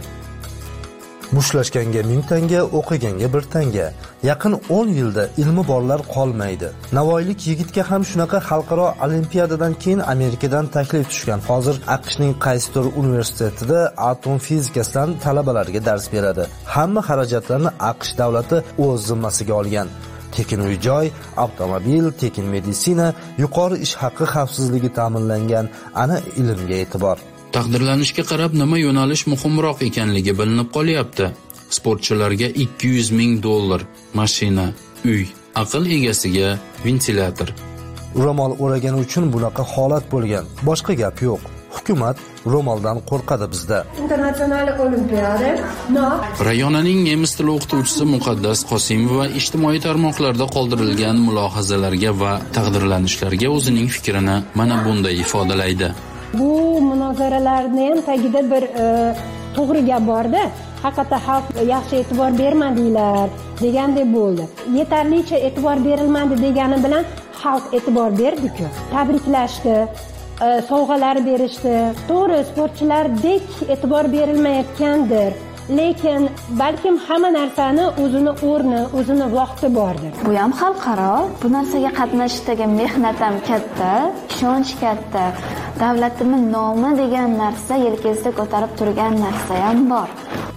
[SPEAKER 20] Mushtlashganga ming tanga, o'qiganga bir tanga. Yaqin o'n yilda ilmi borlar qolmaydi. Navoiylik yigitga ham shunaqa xalqaro olimpiadadan keyin Amerikadan taklif tushgan. Hozir AQShning qaysidir universitetida atom fizikasidan talabalarga dars beradi. Hamma xarajatlarni AQSh davlati o'z zimmasiga olgan. Tekin uy-joy, avtomobil, tekin meditsina, yuqori ish haqi xavfsizligi ta'minlangan. Ana ilmga e'tibor.
[SPEAKER 19] Taqdirlanishga qarab nima yo'nalish muhimroq ekanligi bilinib qolyapti. Sportchilarga ikki yuz ming dollar, mashina, uy, aql egasiga ventilyator.
[SPEAKER 20] Ro'mol o'ragani uchun bunaqa holat bo'lgan. Boshqa gap yo'q. Hukumat ro'moldan qo'rqadi bizda.
[SPEAKER 21] Internasional olimpiada.
[SPEAKER 19] Rayonaning nemis tili o'qituvchisi Muqaddas Qosimova ijtimoiy tarmoqlarda qoldirilgan mulohazalarga va taqdirlanishlarga o'zining fikrini mana bunday ifodalaydi.
[SPEAKER 21] Bu munozaralarni ham tagida bir e, to'g'ri gap borda. Haqiqatda xalq yaxshi e'tibor bermadinglar degandek bo'ldi. Yetarlicha e'tibor berilmadi degani bilan xalq e'tibor berdi-ku. Tabriklashdi, e, sovg'alar berishdi. To'g'ri, sportchilardek e'tibor berilmayotgandir. Lekin balkim hamma narsani o'zini o'rni, o'zini vaqti bordir.
[SPEAKER 18] Bu ham xalqaro. Bu narsaga qatnashishdagi mehnat ham katta, ishonch katta. Davlatimiz nomi degan narsa yelkasida ko'tarib turgan narsa ham bor.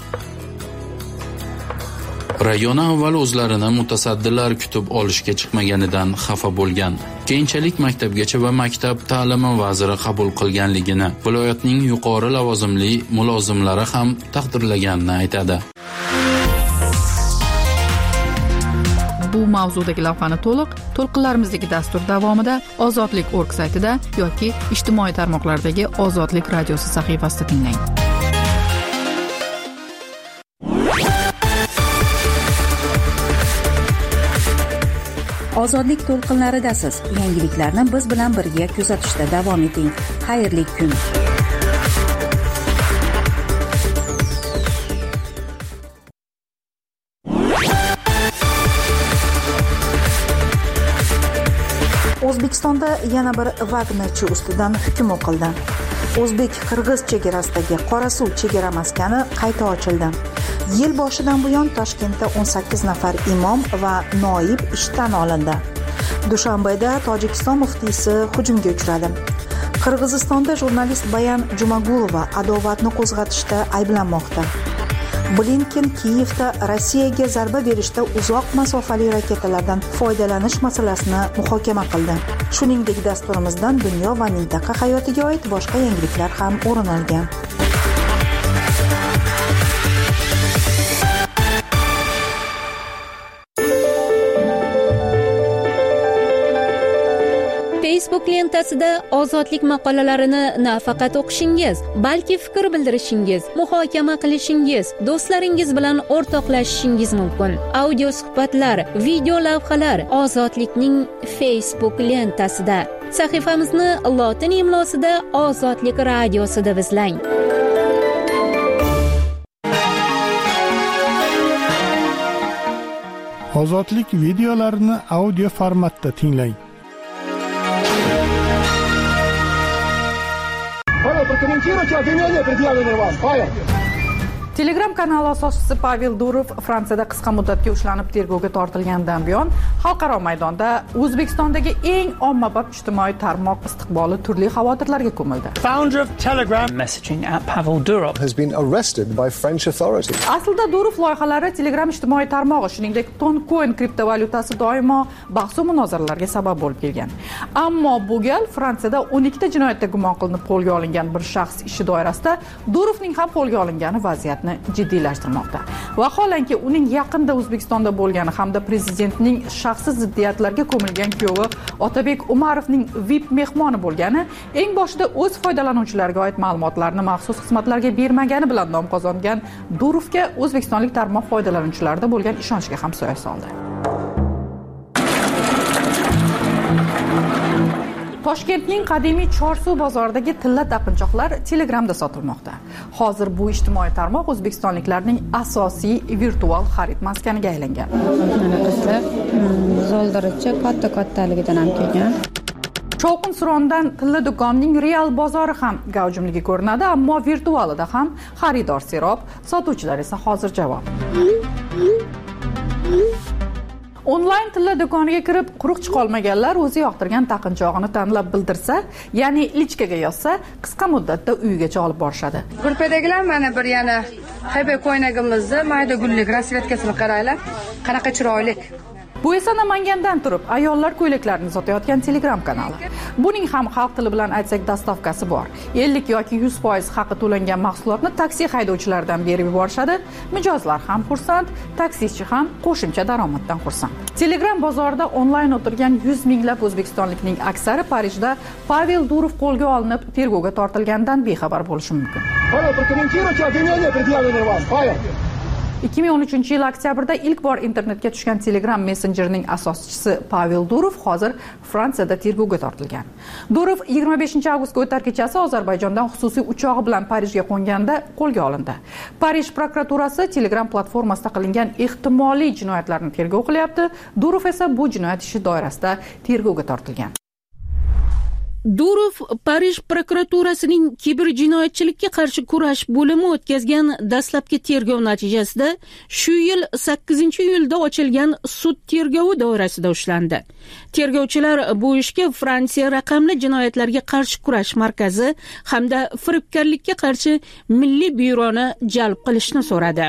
[SPEAKER 19] Rayona avval o'zlarini mutasaddilar kutib olishga chiqmaganidan xafa bo'lgan. Keyinchalik maktabgacha va maktab ta'limi vaziri qabul qilganligini, viloyatning yuqori lavozimli mulozimlari ham taqdirlaganini aytadi.
[SPEAKER 4] Bu mavzudagi lavhani to'liq to'lqinlarimizdagi dastur davomida ozodlik точка org saytida yoki ijtimoiy tarmoqlardagi Ozodlik radiosi sahifasida tinglang.
[SPEAKER 1] Ozodlik to'lqinlaridasiz. Yangiliklarni biz bilan birga kuzatishda davom eting. Xayrli kun. O'zbekistonda yana bir Wagnerchi ustidan hukm o'qildi. O'zbek-qirg'iz chegarasidagi Qorasuv chegara maskani qayta ochildi. Yil boshidan buyon Toshkentda o'n sakkiz nafar imom va noib ishdan olindi. Dushanbeda Tojikiston muftiysi hujumga uchradi. Qirg'izistonda jurnalist Bayan Jumagulova adovatni qo'zg'atishda ayblanmoqda. Blinken Kiyevda Rossiyaga zarba berishda uzoq masofali raketalardan foydalanish masalasini muhokama qildi. Shuningdek, dasturimizdan dunyo va mintaqa hayotiga oid boshqa yangiliklar ham o'rin olgan.
[SPEAKER 3] Facebook lentasida ozodlik maqolalarini nafaqat o'qishingiz, balki fikr bildirishingiz, muhokama qilishingiz, do'stlaringiz bilan o'rtoqlashishingiz mumkin. Audio suhbatlar, video lavhalar Ozodlikning Facebook lentasida. Sahifamizni lotin imlosida Ozodlik radiosida izlang.
[SPEAKER 5] Ozodlik videolarini audio formatda tinglang.
[SPEAKER 22] Прокомментируйте обвинения, предъявленные вам. Павел.
[SPEAKER 4] Telegram kanali asoschisi Pavel Durov Fransiyada qisqa muddatga ushlanib tergovga tortilganidan buyon xalqaro maydonda O'zbekistondagi eng ommabop ijtimoiy tarmoq istiqboli turli xavotirlarga ko'mildi.
[SPEAKER 6] Founder of Telegram messaging app Pavel Durov
[SPEAKER 22] has been arrested by French authorities.
[SPEAKER 4] Aslida Durov loyihalari Telegram ijtimoiy tarmog'i, shuningdek Toncoin kriptovalyutasi doimo bahs va munozaralarga sabab bo'lib kelgan. Ammo bu gal Fransiyada o'n ikkita jinoyatda gumon qilinib qo'lga olingan bir shaxs ishi doirasida Durovning ham qo'lga olingani vaziyatni jiddiylashtirmoqda. Vaholanki uning yaqinda O'zbekistonda bo'lgani hamda prezidentning shaxsiy ziddiyatlarga ko'milgan kuyovi Otabek Umarovning V I P mehmoni bo'lgani eng boshida o'z foydalanuvchilariga oid ma'lumotlarni maxsus xizmatlarga bermagani bilan nom qozongan Durovga o'zbekistonlik tarmoq foydalanuvchilarida bo'lgan ishonchga ham soya soldi. Toshkentning qadimiy Chorsuv bozoridagi tilla taqinchoqlar Telegramda sotilmoqda. Hozir bu ijtimoiy tarmoq o'zbekistonliklarning asosiy virtual xarid maskaniga aylangan.
[SPEAKER 23] Mana qizlar zoldirichi katta-kattaligidan ham kelgan.
[SPEAKER 4] Shovqin surondan tilla do'konning real bozori ham gavjumligi ko'rinadi, ammo virtualida ham xaridor serob, sotuvchilar esa hozir javob. Onlayn tilla do'koniga kirib quruq chiqolmaganlar o'zi yoqtirgan taqinchog'ini tanlab bildirsa, ya'ni lichkaga yozsa, qisqa muddatda uyigacha olib borishadi.
[SPEAKER 23] Ko'rpadagilar mana bir yana haybe ko'ynagimizni mayda gullik rasvetkasini qaranglar, qanaqa chiroyli.
[SPEAKER 4] Bu esa Namangandan turib ayollar ko'ylaklarini sotayotgan Telegram kanali. Buning ham xalq tili bilan aytsak dastavkasi bor. ellik yoki yuz foiz haqi to'langan mahsulotni taksi haydovchilaridan berib yuborishadi. Mijozlar ham xursand, taksichi ham qo'shimcha daromaddan xursand. Telegram bozorida onlayn o'tirgan yuz minglab o'zbekistonlikning aksari Parijda Pavel Durov qo'lga olinib tergovga tortilganidan bexabar bo'lishi mumkin.
[SPEAKER 22] Pavel, прокомментируйте обвинения, предъявленные вам. Павел.
[SPEAKER 4] ikki ming o'n uchinchi yil oktyabrda ilk bor internetga tushgan Telegram messenjerining asoschisi Pavel Durov hozir Fransiyada tergovga tortilgan. Durov yigirma beshinchi avgustga o'tar kechasi Ozarbayjondan xususiy uchog'i bilan Parijga qo'nganda qo'lga olindi. Parij prokuraturasi Telegram platformasida qilingan ehtimoliy jinoyatlarni tergov qilyapti. Durov esa bu jinoyat ishi doirasida tergovga tortilgan.
[SPEAKER 3] Durov Parij prokuraturasining kiberjinoyatchilikka qarshi kurash bo'limi o'tkazgan dastlabki tergov natijasida shu yil sakkizinchi iyulda ochilgan sud tergovi doirasida ushlandi. Tergovchilar bu ishga Fransiya raqamli jinoyatlarga qarshi kurash markazi hamda firibgarlikka qarshi milliy byuroni jalb qilishni so'radi.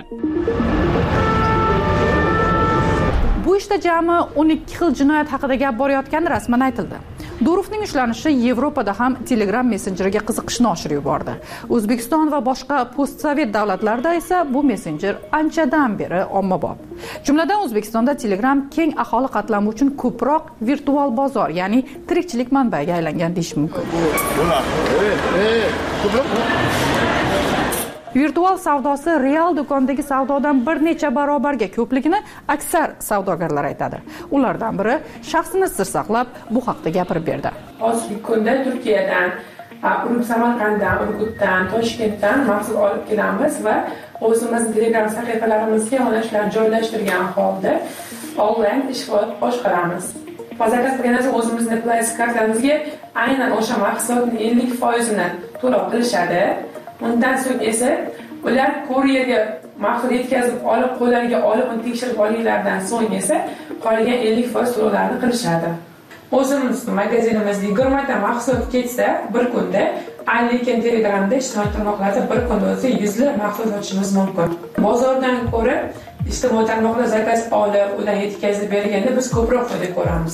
[SPEAKER 4] Bu ishda jami o'n ikki xil jinoyat haqida gap borayotgani rasman aytildi. Durovning ushlanishi Yevropada ham Telegram messenjeriga qiziqishni oshirib yubordi. O'zbekiston va boshqa postsovet davlatlarda esa bu messenjer anchadan beri ommabop. Jumladan O'zbekistonda Telegram keng aholi qatlami uchun ko'proq virtual bozor, ya'ni tirikchilik manbaiga aylangan deyish mumkin. Virtual savdosi real do'kondagi savdodan bir necha barobarga ko'pligini aksar savdogarlar aytadi. Ulardan biri shaxsini sir saqlab bu haqda gapirib berdi.
[SPEAKER 7] Hozirgi kunda Turkiyadan, Urug Samarqanddan, Urgutdan, Toshkentdan mahsul olib kelamiz va o'zimizning Telegram sahifalarimizga mana shularni joylashtirgan holda onlayn ish boshqaramiz. Zakaz qilgandan so'ng o'zimizning Playz kartamizga aynan o'sha mahsulotning ellik foizini to'lov qilishadi. Undan so'ng esa ular kurierga mahsul yetkazib olib, qo'llariga olib, uni tekshirib olganlardan so'ng esa qolgan ellik foiz to'lovlarni qilishadi. O'zimizning magazinimizda yigirma ta mahsulot ketsa, bir kunda, lekin Telegramda ijtimoiy tarmoqlarda bir kunda o'zi yuzlab mahsulot sotishimiz mumkin. Bozordan ko'ra ijtimoiy tarmoqlar zakaz olib, ular yetkazib berganda biz ko'proq foyda ko'ramiz.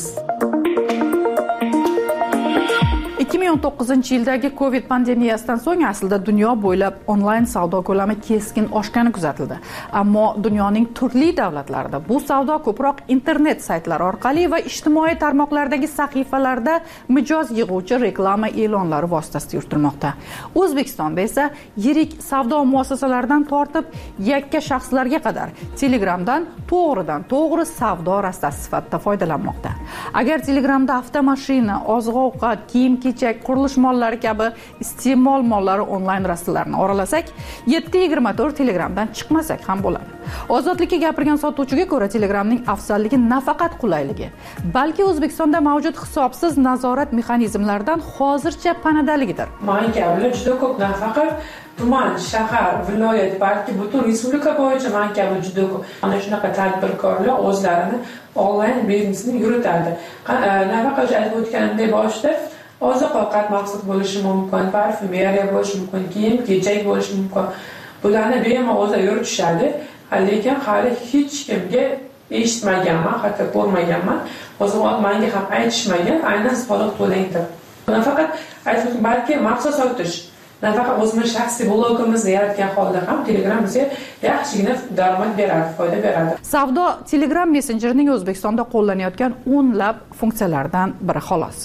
[SPEAKER 4] ikki ming o'n to'qqizinchi yildagi Covid pandemiyasidan so'ng aslida dunyo bo'ylab onlayn savdo ko'lami keskin oshgani kuzatildi. Ammo dunyoning turli davlatlarida bu savdo ko'proq internet saytlari orqali va ijtimoiy tarmoqlardagi sahifalarda mijoz yig'uvchi reklama e'lonlari vositasida yuritilmoqda. O'zbekistonda esa yirik savdo muassasalaridan tortib yakka shaxslarga qadar Telegramdan to'g'ridan to'g'ri savdo rastasi sifatida foydalanmoqda. Agar Telegramda avtomashina, oziq-ovqat, kiyim-kechak, qurilish mollari kabi iste'mol mollari onlayn rastalarini oralasak, yetti yigirma to'rt Telegramdan chiqmasak ham bo'ladi. Ozodlikka gapirgan sotuvchiga ko'ra Telegramning afzalligi nafaqat qulayligi, balki O'zbekistonda mavjud hisobsiz nazorat mexanizmlaridan hozircha panadaligidir.
[SPEAKER 7] Menga ular juda ko'p nafaqat tuman, shahar, viloyat, balki butun respublika bo'yicha menga juda ko'p ana shunaqa tadbirkorlar o'zlarini onlayn biznesini yuritadi. Nafaqat aytib o'tganimdek boshida oziq-ovqat mahsulot bo'lishi mumkin, parfumeriya bo'lishi mumkin, kiyim-kechak bo'lishi mumkin. Bularni bemalol o'zlari yuritishadi, lekin hali hech kimga eshitmaganman, hatto ko'rmaganman. O'zim menga ham aytishmagan, aynan soliq to'lang deb. Nafaqat aytib, balki mahsulot sotish, nafaqat o'zimiz shaxsiy blogimizni yaratgan holda ham Telegram bizga yaxshigina daromad beradi, foyda beradi.
[SPEAKER 4] Savdo Telegram messenjerining O'zbekistonda qo'llanayotgan o'nlab funksiyalaridan biri xolos.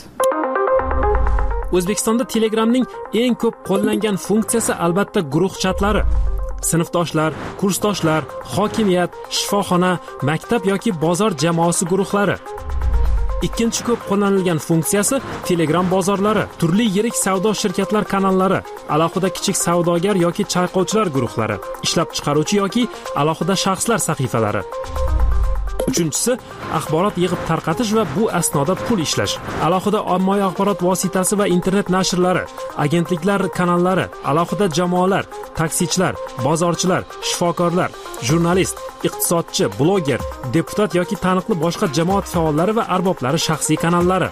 [SPEAKER 8] O'zbekistonda Telegramning eng ko'p qo'llangan funksiyasi albatta guruh chatlari. Sinfdoshlar, kursdoshlar, hokimiyat, shifoxona, maktab yoki bozor jamoasi guruhlari. Ikkinchi ko'p qo'llanilgan funksiyasi Telegram bozorlari, turli yirik savdo shirkatlar kanallari, alohida kichik savdogar yoki chayqovchilar guruhlari, ishlab chiqaruvchi yoki alohida shaxslar sahifalari. Uchinchisi axborot yig'ib tarqatish va bu asnoda pul ishlash. Alohida ommaviy axborot vositasi va internet nashrlari, agentliklar kanallari, alohida jamoalar, taksichilar, bozorchilar, shifokorlar, jurnalist, iqtisodchi, bloger, deputat yoki taniqli boshqa jamoat faollari va arboblari shaxsiy kanallari.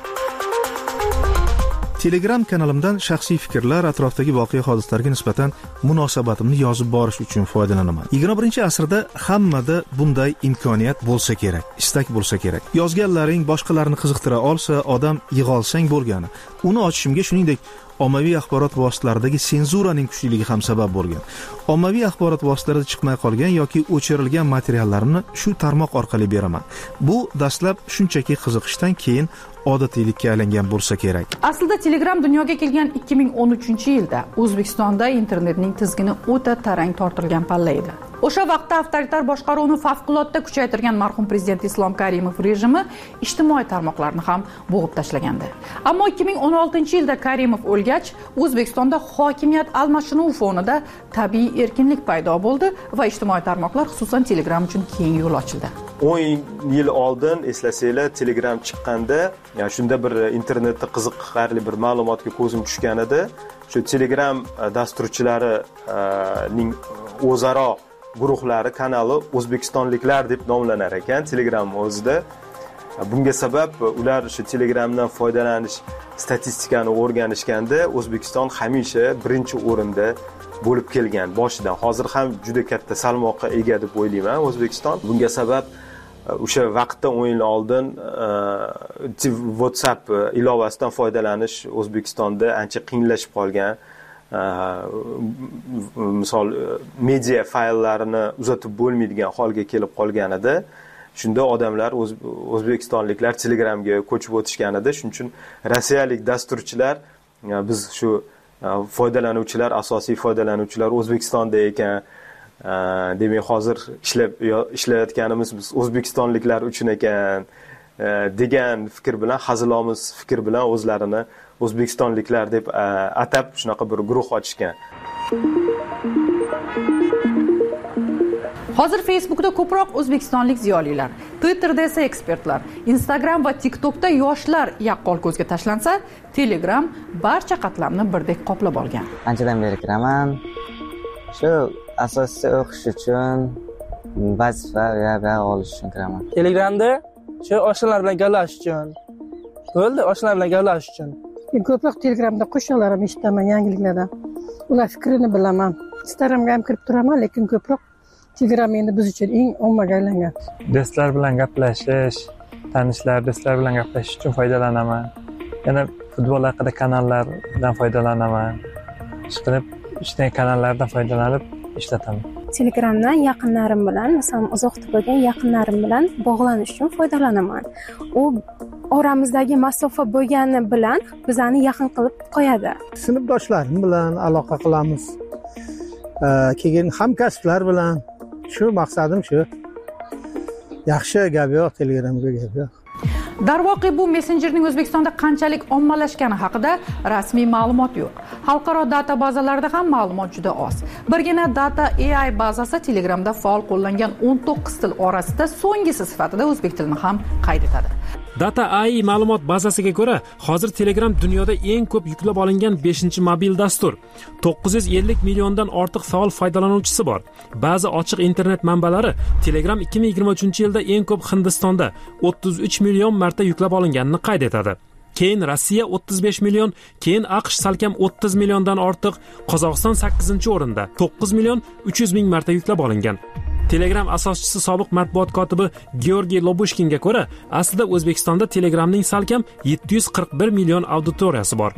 [SPEAKER 9] Telegram kanalimdan shaxsiy fikrlar, atrofdagi voqea hodisalarga nisbatan munosabatimni yozib borish uchun foydalanaman. yigirma birinchi asrda hammada bunday imkoniyat bo'lsa kerak, istak bo'lsa kerak. Yozganlaring boshqalarni qiziqtira olsa, odam yig'olsang bo'lgani. Uni ochishimga shuningdek ommaviy axborot vositalaridagi senzuraning kuchliligi ham sabab bo'lgan. Ommaviy axborot vositalarida chiqmay qolgan yoki o'chirilgan materiallarimni shu tarmoq orqali beraman. Bu dastlab shunchaki qiziqishdan keyin odatiylikka aylangan bo'lsa kerak.
[SPEAKER 4] Aslida Telegram dunyoga kelgan ikki ming o'n uchinchi yilda O'zbekistonda internetning tizgini o'ta tarang tortilgan palla edi. O'sha vaqtda avtoritar boshqaruvni favqulodda kuchaytirgan marhum prezident Islom Karimov rejimi ijtimoiy tarmoqlarni ham bo'g'ib tashlagandi. Ammo ikki ming o'n oltinchi yilda Karimov o'lgach, O'zbekistonda hokimiyat almashinuvi fonida tabiiy erkinlik paydo bo'ldi va ijtimoiy tarmoqlar, xususan Telegram uchun keng yo'l ochildi.
[SPEAKER 24] o'n yil oldin eslasanglar Telegram chiqqanda, ya'ni shunda bir internetda qiziqarli bir ma'lumotga ko'zim tushgan edi. Shu Telegram dasturchilarining o'zaro guruhlari, kanali O'zbekistonliklar deb nomlanar ekan Telegram o'zida. Bunga sabab ular shu Telegramdan foydalanish statistikani o'rganishganda O'zbekiston hamisha birinchi o'rinda bo'lib kelgan boshidan. Hozir ham juda katta salmoqqa ega deb o'ylayman O'zbekiston. Bunga sabab o'sha vaqtda o'n yil oldin WhatsApp ilovasidan foydalanish O'zbekistonda ancha qiyinlashib qolgan. Misol media fayllarini uzatib bo'lmaydigan holga kelib qolgan edi. Shunda odamlar o'zbekistonliklar Telegramga ko'chib o'tishgan edi. Shuning uchun rossiyalik dasturchilar biz shu foydalanuvchilar asosiy foydalanuvchilar O'zbekistonda ekan, demak hozir ishlab ishlayotganimiz biz o'zbekistonliklar uchun ekan degan fikr bilan, hazilomuz fikr bilan o'zlarini o'zbekistonliklar deb atab shunaqa bir guruh ochishgan.
[SPEAKER 4] Hozir Facebookda ko'proq o'zbekistonlik ziyolilar, Twitterda esa ekspertlar, Instagram va TikTokda yoshlar yaqqol ko'zga tashlansa, Telegram barcha qatlamni birdek qoplab olgan.
[SPEAKER 10] Anchadan beri kiraman. Shu asosiy o'qish uchun, vazifa va olish uchun kiraman.
[SPEAKER 11] Telegramda shu oshnalar bilan gaplashish uchun. Bo'ldi, oshnalar bilan gaplashish uchun.
[SPEAKER 21] Men ko'proq Telegramda qo'shiqlarimni eshitaman, yangiliklardan. Ular fikrini bilaman. Instagramga ham kirib turaman, lekin ko'proq Telegram endi biz uchun eng ommaga aylangan.
[SPEAKER 11] Do'stlar bilan gaplashish, tanishlar, do'stlar bilan gaplashish uchun foydalanaman. Yana futbol haqida kanallardan foydalanaman. Ishqilib, ishdan kanallardan foydalanib ishlataman.
[SPEAKER 12] Telegramdan yaqinlarim bilan, masalan, uzoqda bo'lgan yaqinlarim bilan bog'lanish uchun foydalanaman. U oramizdagi masofa bo'lgani bilan bizani yaqin qilib qo'yadi.
[SPEAKER 13] Sinfdoshlarim bilan aloqa qilamiz. Keyin hamkasblar bilan. Shu maqsadim shu. Yaxshi gap yo'q, Telegramga gap yo'q.
[SPEAKER 4] Darvoqe bu messenjerning O'zbekistonda qanchalik ommalashgani haqida rasmiy ma'lumot yo'q. Xalqaro data bazalarida ham ma'lumot juda oz. Birgina Data A I bazasi Telegramda faol qo'llangan o'n to'qqiz til orasida so'nggisi sifatida o'zbek tilini ham qayd etadi.
[SPEAKER 8] Data A I ma'lumot bazasiga ko'ra, hozir Telegram dunyoda eng ko'p yuklab olingan beshinchi mobil dastur. to'qqiz yuz ellik milliondan ortiq faol foydalanuvchisi bor. Ba'zi ochiq internet manbalari Telegram ikki ming yigirma uchinchi yilda eng ko'p Hindistonda o'ttiz uch million marta yuklab olinganini qayd etadi. Keyin Rossiya o'ttiz besh million, keyin AQSh salkam o'ttiz milliondan ortiq, Qozog'iston sakkizinchi o'rinda to'qqiz million uch yuz ming marta yuklab olingan. Telegram asoschisi sobiq matbuot kotibi Georgiy Lobushkinga ko'ra, aslida O'zbekistonda Telegramning salkam yetti yuz qirq bir million auditoriyasi bor.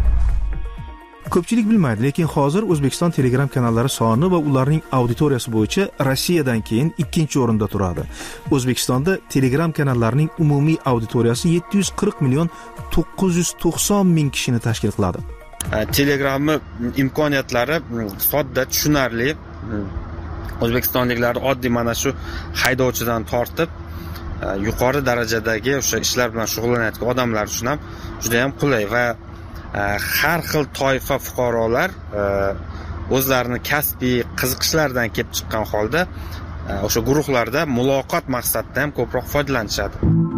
[SPEAKER 9] Ko'pchilik bilmaydi, lekin hozir O'zbekiston Telegram kanallari soni va ularning auditoriyasi bo'yicha Rossiyadan keyin ikkinchi o'rinda turadi. O'zbekistonda Telegram kanallarining umumiy auditoriyasi yetti yuz qirq million to'qqiz yuz to'qson ming kishini tashkil qiladi.
[SPEAKER 25] Telegramni imkoniyatlari sodda, tushunarli. O'zbekistonliklar oddiy mana shu haydovchidan tortib yuqori darajadagi o'sha ishlar bilan shug'ullanayotgan odamlar uchun ham juda ham qulay va har xil toifa fuqarolar o'zlarini kasbiy qiziqishlaridan kelib chiqqan holda o'sha guruhlarda muloqot maqsadida ham ko'proq foydalanishadi.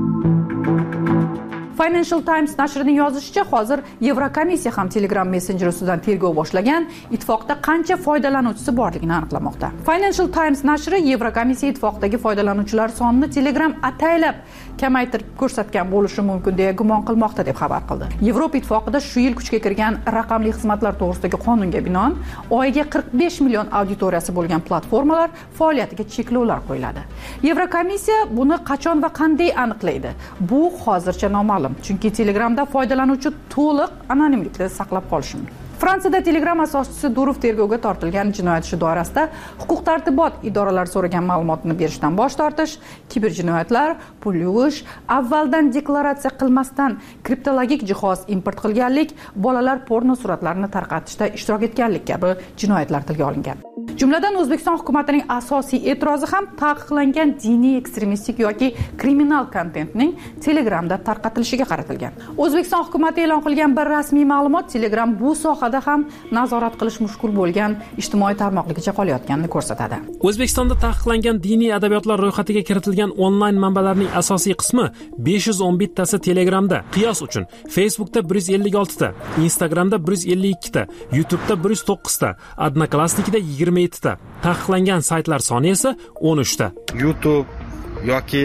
[SPEAKER 4] Financial Times nashrining yozishicha, hozir Yevrokomissiya ham Telegram messenjeri ustidan tergov boshlagan, ittifoqda qancha foydalanuvchisi borligini aniqlamoqda. Financial Times nashri Yevrokomissiya ittifoqdagi foydalanuvchilar sonini Telegram ataylab kamaytirib ko'rsatgan bo'lishi mumkin deya gumon qilmoqda deb xabar qildi. Yevropa ittifoqida shu yil kuchga kirgan raqamli xizmatlar to'g'risidagi qonunga binoan oyiga qirq besh million auditoriyasi bo'lgan platformalar faoliyatiga cheklovlar qo'yiladi. Yevrokomissiya buni qachon va qanday aniqlaydi? Bu hozircha noma'lum. Chunki Telegramda foydalanuvchi to'liq anonimlikni saqlab qolishi mumkin. Fransiyada Telegram asoschisi Durov tergovga tortilgan jinoyat ishi doirasida huquq-tartibot idoralari so'ragan ma'lumotni berishdan bosh tortish, kiberjinoyatlar, pul yuvish, avvaldan deklaratsiya qilmasdan kriptologik jihoz import qilganlik, bolalar porno suratlarini tarqatishda ishtirok etganlik kabi jinoyatlar tilga olingan. Jumladan O'zbekiston hukumatining asosiy e'tirozi ham taqiqlangan diniy ekstremistik yoki kriminal kontentning Telegramda tarqatilishiga qaratilgan. O'zbekiston hukumati e'lon qilgan bir rasmiy ma'lumot Telegram bu sohada ham nazorat qilish mushkul bo'lgan ijtimoiy tarmoqligicha qolayotganini ko'rsatadi.
[SPEAKER 8] O'zbekistonda taqiqlangan diniy adabiyotlar ro'yxatiga kiritilgan onlayn manbalarning asosiy qismi besh yuz o'n bittasi Telegramda. Qiyos uchun Facebookda bir yuz ellik olti ta, Instagramda bir yuz ellik ikki ta, YouTube'da bir yuz to'qqiz ta, Odnoklassnikida yigirma yetti ta. Taqiqlangan saytlar soni esa o'n uch ta.
[SPEAKER 25] YouTube yoki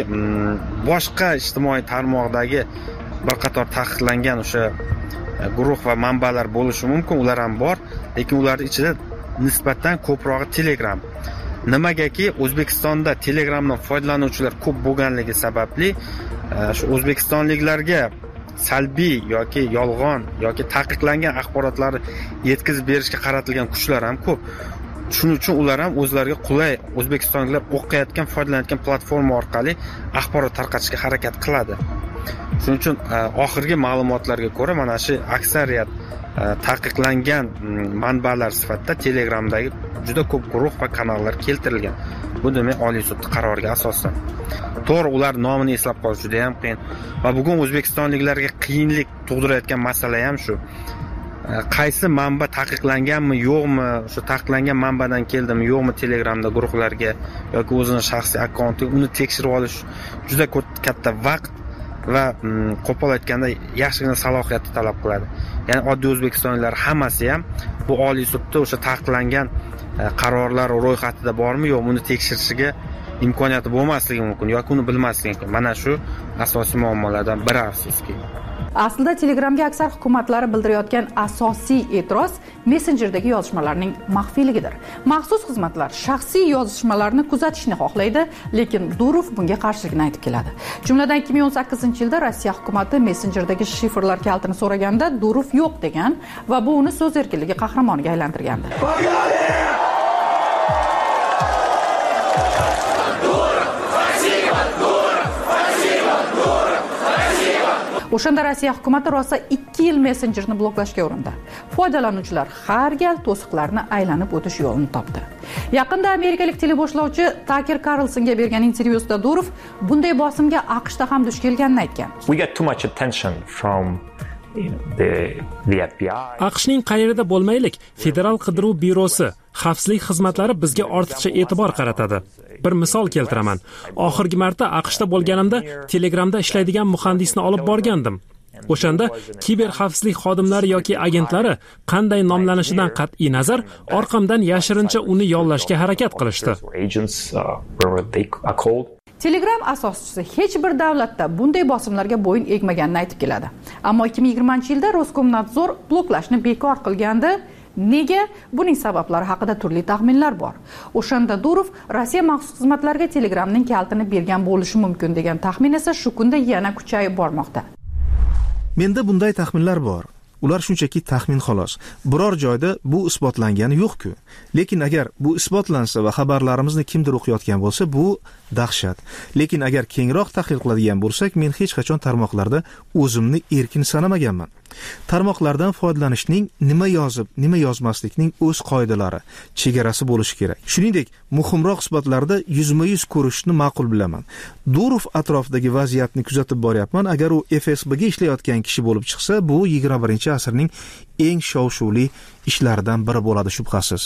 [SPEAKER 25] boshqa ijtimoiy tarmoqdagi bir qator taqiqlangan o'sha guruh va manbalar bo'lishi mumkin, ular ham bor, lekin ularning ichida nisbatan ko'prog'i Telegram. Nimagaki O'zbekistonda Telegramdan foydalanuvchilar ko'p bo'lganligi sababli shu o'zbekistonliklarga salbiy yoki yolg'on yoki taqiqlangan axborotlarni yetkazib berishga qaratilgan kuchlar ham ko'p. Shuning uchun ular ham o'zlariga qulay O'zbekistonliklar o'qiyotgan, foydalanayotgan platforma orqali axborot tarqatishga harakat qiladi. Shuning uchun oxirgi ma'lumotlarga ko'ra mana shu aksariyat taqiqlangan manbalar sifatida Telegramdagi juda ko'p guruh va kanallar keltirilgan. Bu demak Oliy sud qaroriga asosan. To'g'ri, ular nomini eslab qolish juda ham qiyin va bugun o'zbekistonliklarga qiyinlik tug'dirayotgan masala ham shu. Qaysi manba taqiqlanganmi, yo'qmi, o'sha taqiqlangan manbadan keldimi, yo'qmi Telegramda guruhlarga yoki o'zining shaxsiy akkauntiga uni tekshirib olish juda katta vaqt va qo'pol aytganda yaxshigina salohiyatni talab qiladi. Ya'ni oddiy o'zbekistonliklar hammasi ham bu Oliy sudda o'sha taqiqlangan qarorlar ro'yxatida bormi, yo'qmi uni tekshirishiga imkoniyati bo'lmasligi mumkin yoki uni bilmasligi mumkin. Mana shu asosiy muammolardan biri afsuski.
[SPEAKER 4] Aslida Telegramga aksar hukumatlari bildirayotgan asosiy e'tiroz Messenger'dagi yozishmalarning maxfiyligidir. Maxsus xizmatlar shaxsiy yozishmalarni kuzatishni xohlaydi, lekin Durov bunga qarshiligini aytib keladi. Jumladan ikki ming o'n sakkizinchi yilda Rossiya hukumatı Messenger'dagi shifrlar kalitini so'raganda Durov yo'q degan va bu uni so'z erkinligi qahramoniga aylantirgandi. O'shanda Rossiya hukumatı rosa ikki yil Messenger'ni bloklashga urindi. Foydalanuvchilar har gal to'siqlarni aylanib o'tish yo'lini topdi. Yaqinda amerikalik teleboshlovchi Tucker Carlsonga bergan intervyusida Durov bunday bosimga AQShda ham duch kelganini aytgan.
[SPEAKER 2] We get too much attention from the the F B I.
[SPEAKER 8] AQShning qayerida bo'lmaylik, Federal qidiruv byurosi, xavfsizlik xizmatlari bizga ortiqcha e'tibor qaratadi. Bir misol keltiraman. Oxirgi marta AQShda bo'lganimda Telegramda ishlaydigan muhandisni olib borgandim. O'shanda kiber xavfsizlik xodimlari yoki agentlari qanday nomlanishidan qat'iy nazar orqamdan yashirincha uni yollashga harakat qilishdi.
[SPEAKER 4] Telegram asoschisi hech bir davlatda bunday bosimlarga bo'yin egmaganini aytib keladi. Ammo ikki ming yigirmanchi yilda Roskomnadzor bloklashni bekor qilgandi. Nega? Buning sabablari haqida turli taxminlar bor. O'shanda Durov Rossiya maxsus xizmatlariga Telegramning kalitini bergan bo'lishi mumkin degan taxmin esa shu kunda yana kuchayib bormoqda.
[SPEAKER 9] Menda bunday taxminlar bor. Ular shunchaki taxmin xolos. Biror joyda bu isbotlangani yo'q-ku. Lekin agar bu isbotlansa va xabarlarimizni kimdir o'qiyotgan bo'lsa, bu dahshat. Lekin agar kengroq tahlil qiladigan bo'lsak, men hech qachon tarmoqlarda o'zimni erkin sanamaganman. Tarmoqlardan foydalanishning nima yozib, nima yozmaslikning o'z qoidalari, chegarasi bo'lishi kerak. Shuningdek, muhimroq isbotlarda yuzma-yuz ko'rishni ma'qul bilaman. Durov atrofidagi vaziyatni kuzatib boryapman. Agar u F S B ga ishlayotgan kishi bo'lib chiqsa, bu yigirma birinchi asrning eng shov-shuvli ishlaridan biri bo'ladi shubhasiz.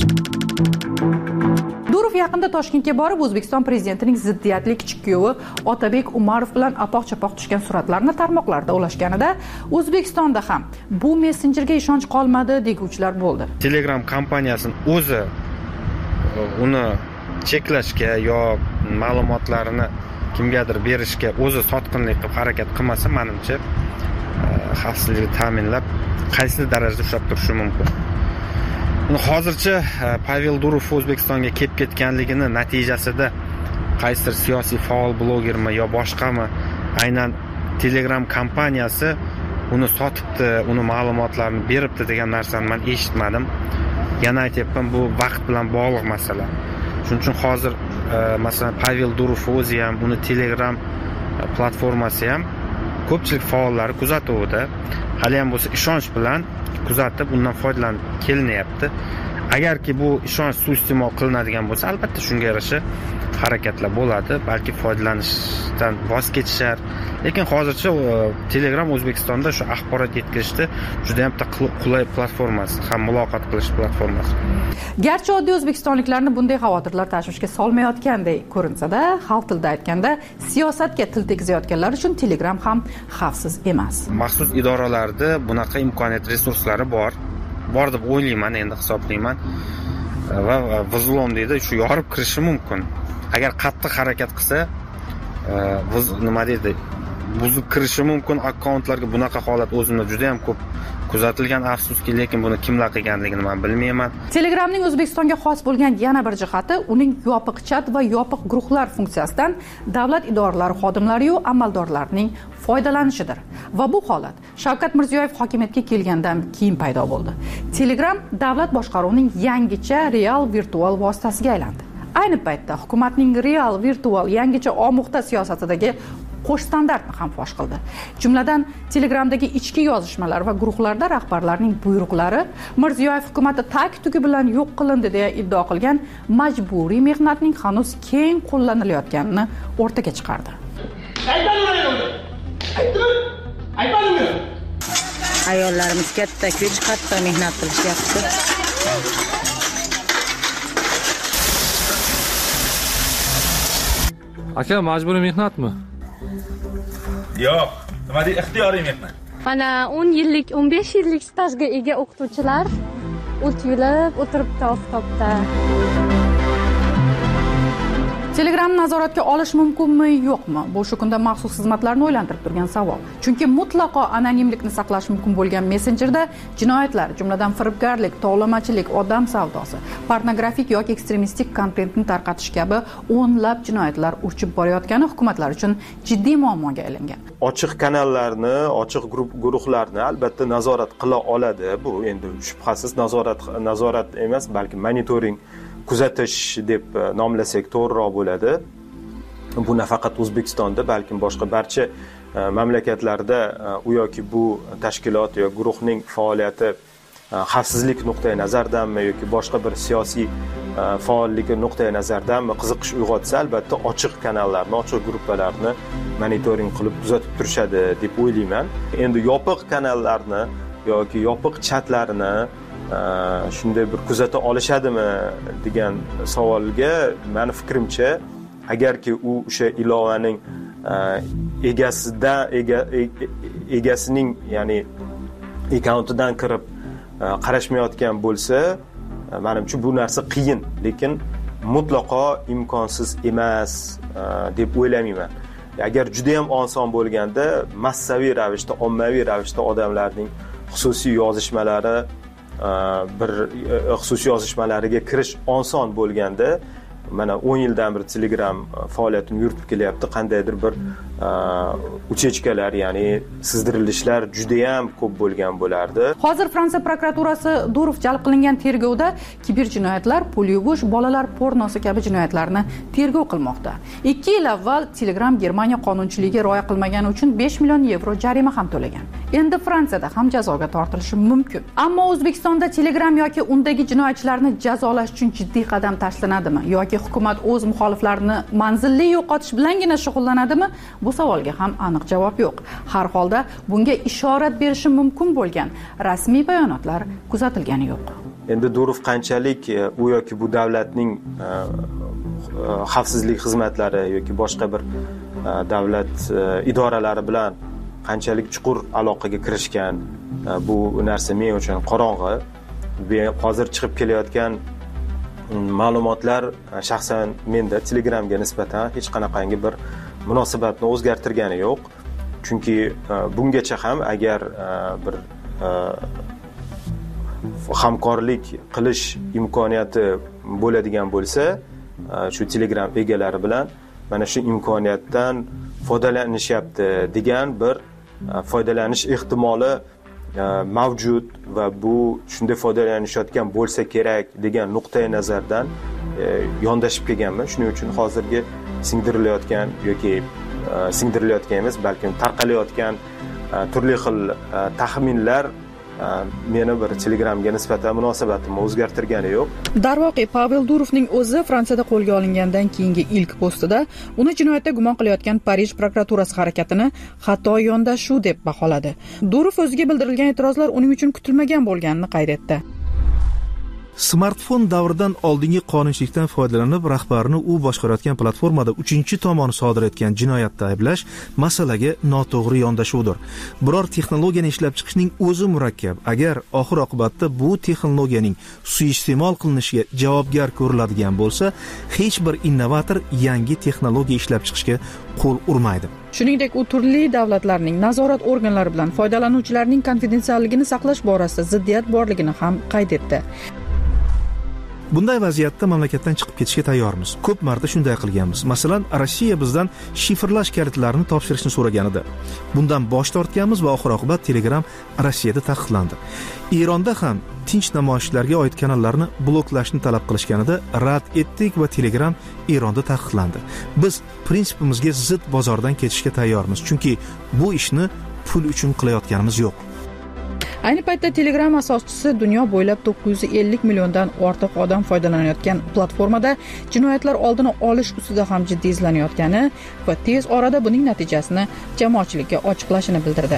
[SPEAKER 4] Durov yaqinda Toshkentga borib, O'zbekiston prezidentining ziddiyatli kichik kuyovi Otabek Umarov bilan apoq-chapoq tushgan suratlarni tarmoqlarda ulashganida, O'zbekistonda ham bu messenjerga ishonch qolmadi deguvchilar bo'ldi.
[SPEAKER 25] Telegram kompaniyasining o'zi uni cheklashga yo ma'lumotlarini kimgadir berishga o'zi sotqinlik qilib harakat qilmasa, menimcha xavfsizlikni ta'minlab qaysi darajada ushlab turishi mumkin. Hozircha Pavel Durov O'zbekistonga kelib ketganligini natijasida qaysidir siyosiy faol blogermi yo boshqami aynan Telegram kompaniyasi uni sotibdi, uni ma'lumotlarini beribdi degan narsani men eshitmadim. Yana aytyapman, bu vaqt bilan bog'liq masala. Shuning uchun hozir masalan Pavel Durov o'zi ham, uni Telegram platformasi ham ko'pchilik faollari kuzatuvida, hali ham bo'lsa ishonch bilan kuzatib, undan foydalanib kelinyapti. Agarki bu ishonch suiiste'mol qilinadigan bo'lsa, albatta shunga yarasha harakatlar bo'ladi, balki foydalanishdan voz kechishar. Lekin hozircha Telegram O'zbekistonda shu axborot yetkazishda juda ham qulay platformasi, ham muloqot qilish platformasi.
[SPEAKER 4] Garchi oddiy o'zbekistonliklarni bunday xavotirlar tashvishga solmayotgandek ko'rinsa-da, xalq tilida aytganda, siyosatga til tegizayotganlar uchun Telegram ham xavfsiz emas.
[SPEAKER 25] Maxsus idoralarda bunaqa imkoniyat, resurslari bor. Bor deb o'ylayman, endi hisoblayman. Va vizlom deydi, shu yorib kirishi mumkin. Agar qattiq harakat qilsa, nima deydi, buzib kirishi mumkin akkauntlarga. Bunaqa holat o'zimda juda ham ko'p kuzatilgan, afsuski, lekin buni kimlar qilganligini men bilmayman.
[SPEAKER 4] Telegramning O'zbekistonga xos bo'lgan yana bir jihati uning yopiq chat va yopiq guruhlar funksiyasidan davlat idoralari xodimlari yu amaldorlarining foydalanishidir. Va bu holat Shavkat Mirziyoyev hokimiyatga kelgandan keyin paydo bo'ldi. Telegram davlat boshqaruvining yangicha real virtual vositasiga aylandi. Ayni paytda hukumatning real virtual yangicha omuxta siyosatidagi qo'sh standartni ham fosh qildi. Jumladan, Telegramdagi ichki yozishmalar va guruhlarda rahbarlarning buyruqlari Mirziyoyev hukumatı tag-tugi bilan yo'q qilindi deya iddao qilgan majburiy mehnatning hanuz keng qo'llanilayotganini o'rtaga chiqardi.
[SPEAKER 14] Ayollarimiz katta kuch, qattiq mehnat qilishyapti.
[SPEAKER 15] Aka, majburiy mehnatmi?
[SPEAKER 16] Yo'q, nima deydi, ixtiyoriy mehnat.
[SPEAKER 21] Mana o'n yillik, o'n besh yillik stajga ega o'qituvchilar o't yulib o'tiribdi oftobda.
[SPEAKER 4] Telegram nazoratga olish mumkinmi, yo'qmi? Bu shu kunda maxsus xizmatlarni o'ylantirib turgan savol. Chunki mutlaqo anonimlikni saqlash mumkin bo'lgan messenjerda jinoyatlar, jumladan firibgarlik, tovlamachilik, odam savdosi, pornografik yoki ekstremistik kontentni tarqatish kabi o'nlab jinoyatlar urchib borayotgani hukumatlar uchun jiddiy muammoga aylangan.
[SPEAKER 24] Ochiq kanallarni, ochiq guruhlarni albatta nazorat qila oladi. Bu endi shubhasiz nazorat nazorat emas, balki monitoring, kuzatish deb nomlasak to'g'riroq bo'ladi. Bu nafaqat O'zbekistonda, balki boshqa barcha mamlakatlarda u yoki bu tashkilot yoki guruhning faoliyati xavfsizlik nuqtai nazaridanmi yoki boshqa bir siyosiy faolligi nuqtai nazaridanmi qiziqish uyg'otsa, albatta ochiq kanallarni, ochiq gruppalarni monitoring qilib kuzatib turishadi deb o'ylayman. Endi yopiq kanallarni yoki yopiq chatlarni shunday bir kuzata olishadimi degan savolga meni fikrimcha, agarki u o'sha ilovaning egasida egasining ya'ni akkauntidan kirib qarashmayotgan bo'lsa, menimcha bu narsa qiyin, lekin mutlaqo imkonsiz emas deb o'ylamayman. Agar juda ham oson bo'lganda, massaviy ravishda, ommaviy ravishda odamlarning xususiy yozishmalari bir xususiy yozishmalariga kirish oson bo'lganda, mana o'n yildan beri Telegram faoliyatini yuritib kelyapti. Qandaydir bir uchechkalar, ya'ni sizdirilishlar juda ham ko'p bo'lgan bo'lardi.
[SPEAKER 4] Hozir Fransiya prokuraturasi Durov jalb qilingan tergovda kiber jinoyatlar, pul yuvish, bolalar pornosi kabi jinoyatlarni tergov qilmoqda. ikki yil avval Telegram Germaniya qonunchiligiga rioya qilmagani uchun besh million yevro jarima ham to'lagan. Endi Fransiyada ham jazoga tortilishi mumkin. Ammo O'zbekistonda Telegram yoki undagi jinoyatchilarni jazolash uchun jiddiy qadam tashlanadimi yoki hukumat o'z muxoliflarini manzilli yo'qotish bilangina shug'ullanadimi? Bu savolga ham aniq javob yo'q. Har holda bunga ishorat berishi mumkin bo'lgan rasmiy bayonotlar kuzatilgani yo'q.
[SPEAKER 24] Endi Durov qanchalik u yoki bu davlatning xavfsizlik xizmatlari yoki boshqa bir davlat idoralari bilan qanchalik chuqur aloqaga kirishgan, bu narsa men uchun qorong'i. Hozir chiqib kelayotgan ma'lumotlar shaxsan menda Telegramga nisbatan hech qanaqangi bir munosabatni o'zgartirgani yo'q. Chunki bungacha ham agar bir hamkorlik qilish imkoniyati bo'ladigan bo'lsa, shu Telegram egalari bilan mana shu imkoniyatdan foydalanishyapti degan bir foydalanish ehtimoli mavjud va bu shunday foydalanishayotgan bo'lsa kerak degan nuqtai nazardan yondashib kelganman. Shuning uchun hozirgi singdirilayotgan yoki singdirilayotgan emas, balki tarqalayotgan turli xil taxminlar meni bir Telegramga nisbatan munosabatimni o'zgartirgani yo'q.
[SPEAKER 4] Darvoqe, Pavel Durovning o'zi Fransiyada qo'lga olingandan keyingi ilk postida uni jinoyatda gumon qilayotgan Parij prokuraturasi harakatini xato yondashuv deb baholadi. Durov o'ziga bildirilgan e'tirozlar uning uchun kutilmagan bo'lganini qayd etdi.
[SPEAKER 9] Smartfon davridan oldingi qonunchilikdan foydalanib, rahbarini u boshqarayotgan platformada uchinchi tomon sodir etgan jinoyatda ayblash masalaga noto'g'ri yondashuvdir. Biror texnologiyani ishlab chiqishning o'zi murakkab. Agar oxir oqibatda bu texnologiyaning suiiste'mol qilinishiga javobgar ko'riladigan bo'lsa, hech bir innovator yangi texnologiya ishlab chiqishga qo'l urmaydi.
[SPEAKER 4] Shuningdek, u turli davlatlarning nazorat organlari bilan foydalanuvchilarning konfidensialligini saqlash borasida ziddiyat borligini ham qayd etdi.
[SPEAKER 9] Bunday vaziyatda mamlakatdan chiqib ketishga tayyormiz. Ko'p marta shunday qilganmiz. Masalan, Rossiya bizdan shifrlash kalitlarini topshirishni so'raganida bundan bosh tortganmiz va oxir-oqibat Telegram Rossiyada taqiqlandi. Eronda ham tinch namoyishlarga oid kanallarni bloklashni talab qilishganida rad etdik va Telegram Eronda taqiqlandi. Biz prinsipimizga zid bozordan ketishga tayyormiz, chunki bu ishni pul uchun qilayotganimiz yo'q.
[SPEAKER 4] Ayni paytda Telegram asoschisi dunyo bo'ylab to'qqiz yuz ellik milliondan ortiq odam foydalanayotgan platformada jinoyatlar oldini olish ustida ham jiddiy izlanayotgani va tez orada buning natijasini jamoatchilikka ochiqlashini bildirdi.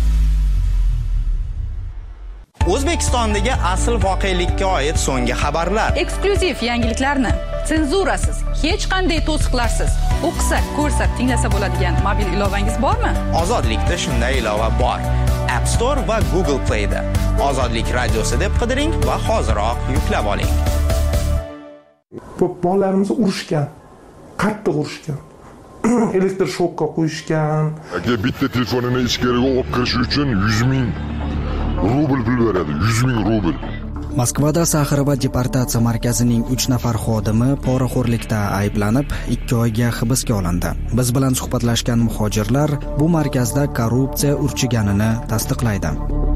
[SPEAKER 1] O'zbekistondagi asl voqelikka oid so'nggi xabarlar,
[SPEAKER 17] eksklyuziv yangiliklarni senzurasiz, hech qanday to'siqlarsiz o'qisak, ko'rsak, tinglasa bo'ladigan mobil ilovangiz bormi?
[SPEAKER 1] Ozodlikda shunday ilova bor. App Store va Google Play'da Ozodlik radiosi deb qidiring va hoziroq yuklab oling.
[SPEAKER 18] Bu bolalarimizni urishgan, qattiq urishgan. Elektr shokka qo'yishgan.
[SPEAKER 19] Agar bitta telefonini ichkariga olib kirish uchun yuz ming rubl pul beradi, yuz ming rubl.
[SPEAKER 20] Moskvada Saxarova deportatsiya markazining uch nafar xodimi poraxo'rlikda ayblanib, ikki oyga hibsga olindi. Biz bilan suhbatlashgan muhojirlar bu markazda korrupsiya urchiganini tasdiqlaydi.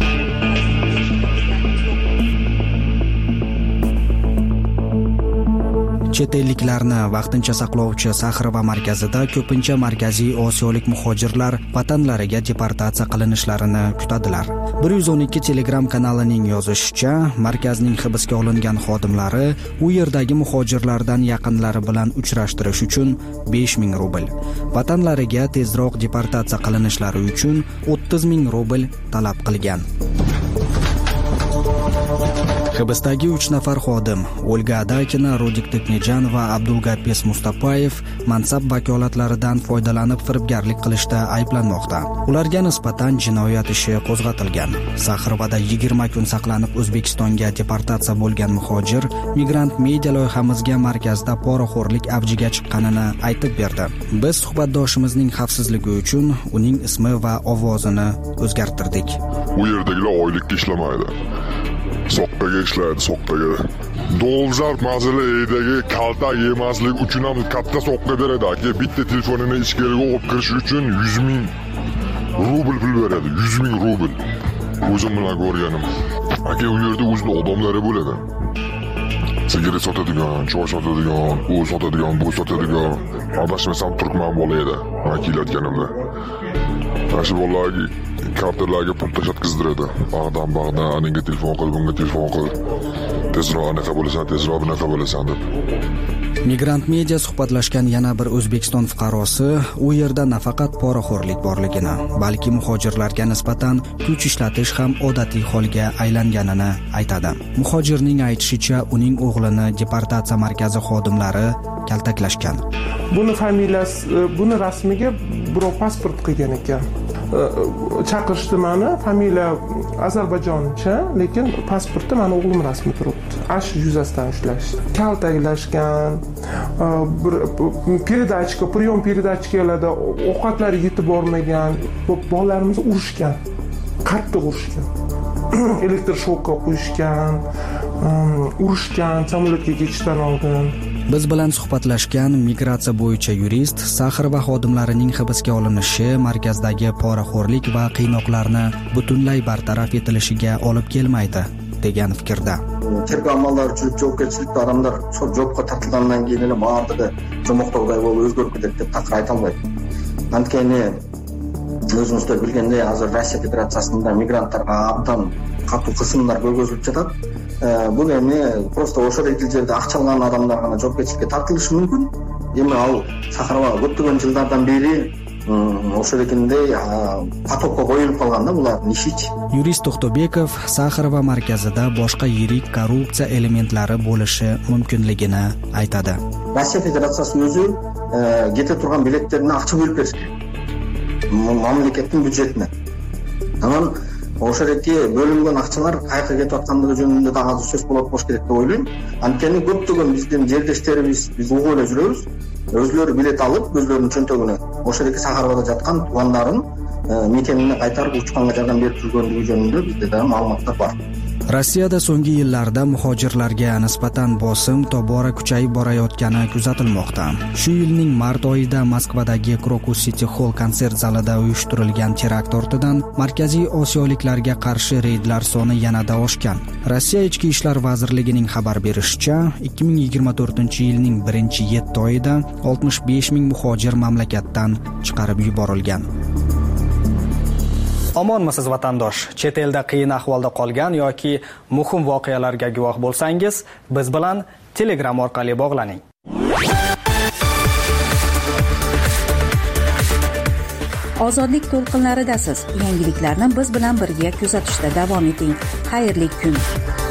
[SPEAKER 20] Chet elliklarni vaqtincha saqlovchi Saxarova markazida ko'pincha markaziy osiyolik muhojirlar vatanlariga deportatsiya qilinishlarini kutadilar. bir yuz o'n ikki Telegram kanalining yozishicha, markazning hibsga olingan xodimlari u yerdagi muhojirlardan yaqinlari bilan uchrashtirish uchun besh ming rubl, vatanlariga tezroq deportatsiya qilinishlari uchun o'ttiz ming rubl talab qilgan. Hibsdagi uch nafar xodim Olga Adakina, Rodik Teknejan va Abdulgapes Mustapayev mansab vakolatlaridan foydalanib firibgarlik qilishda ayblanmoqda. Ularga nisbatan jinoyat ishi qo'zg'atilgan. Saxarovada yigirma kun saqlanib O'zbekistonga deportatsiya bo'lgan muhojir Migrant Media loyihamizga markazda poraxo'rlik avjiga chiqqanini aytib berdi. Biz suhbatdoshimizning xavfsizligi uchun uning ismi va ovozini o'zgartirdik.
[SPEAKER 19] U yerdagilar oylikka ishlamaydi. Soqqaga ishlaydi, soqqaga. Dolzarb masala edagi kaltak yemaslik uchun ham katta soqqa beradi. Aka bitta telefonini ichkariga olib kirish uchun yuz ming rubl pul beradi, yuz ming rubl. O'zim bilan ko'rganim. Aka u yerda o'zini odamlari bo'ladi. Sigaret sotadigan, choy sotadigan, u sotadigan, bu sotadigan. Adashmasam turkman bola edi. Men kelayotganimda. Mana shu bolalarga kartalarga pul tashatkizdiradi. Bag'dan bag'dan aningga telefon qil, bunga telefon qil. Tezroq anaqa bo'lasan, tezroq bunaqa bo'lasan deb.
[SPEAKER 20] Migrant Media suhbatlashgan yana bir O'zbekiston fuqarosi u yerda nafaqat poraxo'rlik borligini, balki muhojirlarga nisbatan kuch ishlatish ham odatiy holga aylanganini aytadi. Muhojirning aytishicha, uning o'g'lini deportatsiya markazi xodimlari kaltaklashgan.
[SPEAKER 18] Buni familiyasi, buni rasmiga birov pasport qilgan ekan. Chaqirishdi meni, familiya Ozarbayjoncha, lekin pasportda meni o'g'lim rasmi turibdi. Ash yuzasidan ushlashdi. Kaltaklashgan, передачка, прием передачkalarda ovqatlari yetib bormagan, bolalarimizni urishgan, qattiq urishgan. Elektr shokka qo'yishgan, urishgan, samolyotga ketishdan oldin.
[SPEAKER 20] Biz bilan suhbatlashgan migratsiya bo'yicha yurist Saxarova xodimlarining hibsga olinishi markazdagi poraxo'rlik va qiynoqlarni butunlay bartaraf etilishiga olib kelmaydi degan fikrda.
[SPEAKER 26] Tergov amallar uchun javobgarchilikda odamlar shu javobga tortilgandan keyin bardigi jo'moqdag'day bo'lib o'zgarib ketadi deb taqir ayta olmaydi. Antkani o'zimizda bilganda hozir Rossiya Federatsiyasida migrantlarga abdan qattiq qismlar ko'rgazilib жатат. Bu endi просто o'sha yerda aqcha olgan odamlar g'ana javobgarchilikka tortilishi mumkin. Endi al Saxarova ko'pdan yillardan beri o'sha yerda потокка qo'yilib qolganda bular nishich.
[SPEAKER 20] Yurist To'xtobekov Saxarova markazida boshqa yirik korrupsiya elementlari bo'lishi mumkinligini aytadi.
[SPEAKER 26] Rossiya Federatsiyasi o'zi ketib turgan biletlarni aqcha berib berish kerak. Mamlakatning byudjetini. Tamam, o'sha yerga bo'lingan aqchalar qayerga ketayotganligi jөнүндө да азыр сөз болот болуш керек деп ойлойм. Анткени көптөгөн биздин жердештерибиз биз угуп жүрөбүз. Өзлөрү билет алып, өзлөрүнүн чөнтөгүнө ошо жерге Сахаровада жаткан туугандарын мекенине кайтарып учканга жардам берип жүргөндүгү жөнүндө бизде да маалыматтар бар.
[SPEAKER 20] Rossiyada so'nggi yillarda muhojirlarga nisbatan bosim tobora kuchayib borayotgani kuzatilmoqda. Shu yilning mart oyida Moskvadagi Krokus City Hall konsert zalida uyushtirilgan terakt ortidan Markaziy Osiyoliklarga qarshi reydlar soni yanada oshgan. Rossiya Ichki ishlar vazirligining xabar berishicha, ikki ming yigirma to'rtinchi yilning birinchi yetti oyida oltmish besh ming muhojir mamlakatdan chiqarib yuborilgan. Omonmisiz vatandosh? Chet elda qiyin ahvolda qolgan yoki muhim voqealarga guvoh bo'lsangiz, biz bilan Telegram orqali bog'laning.
[SPEAKER 3] Ozodlik to'lqinlaridasiz. Yangiliklarni biz bilan birga kuzatishda davom eting. Xayrli kun.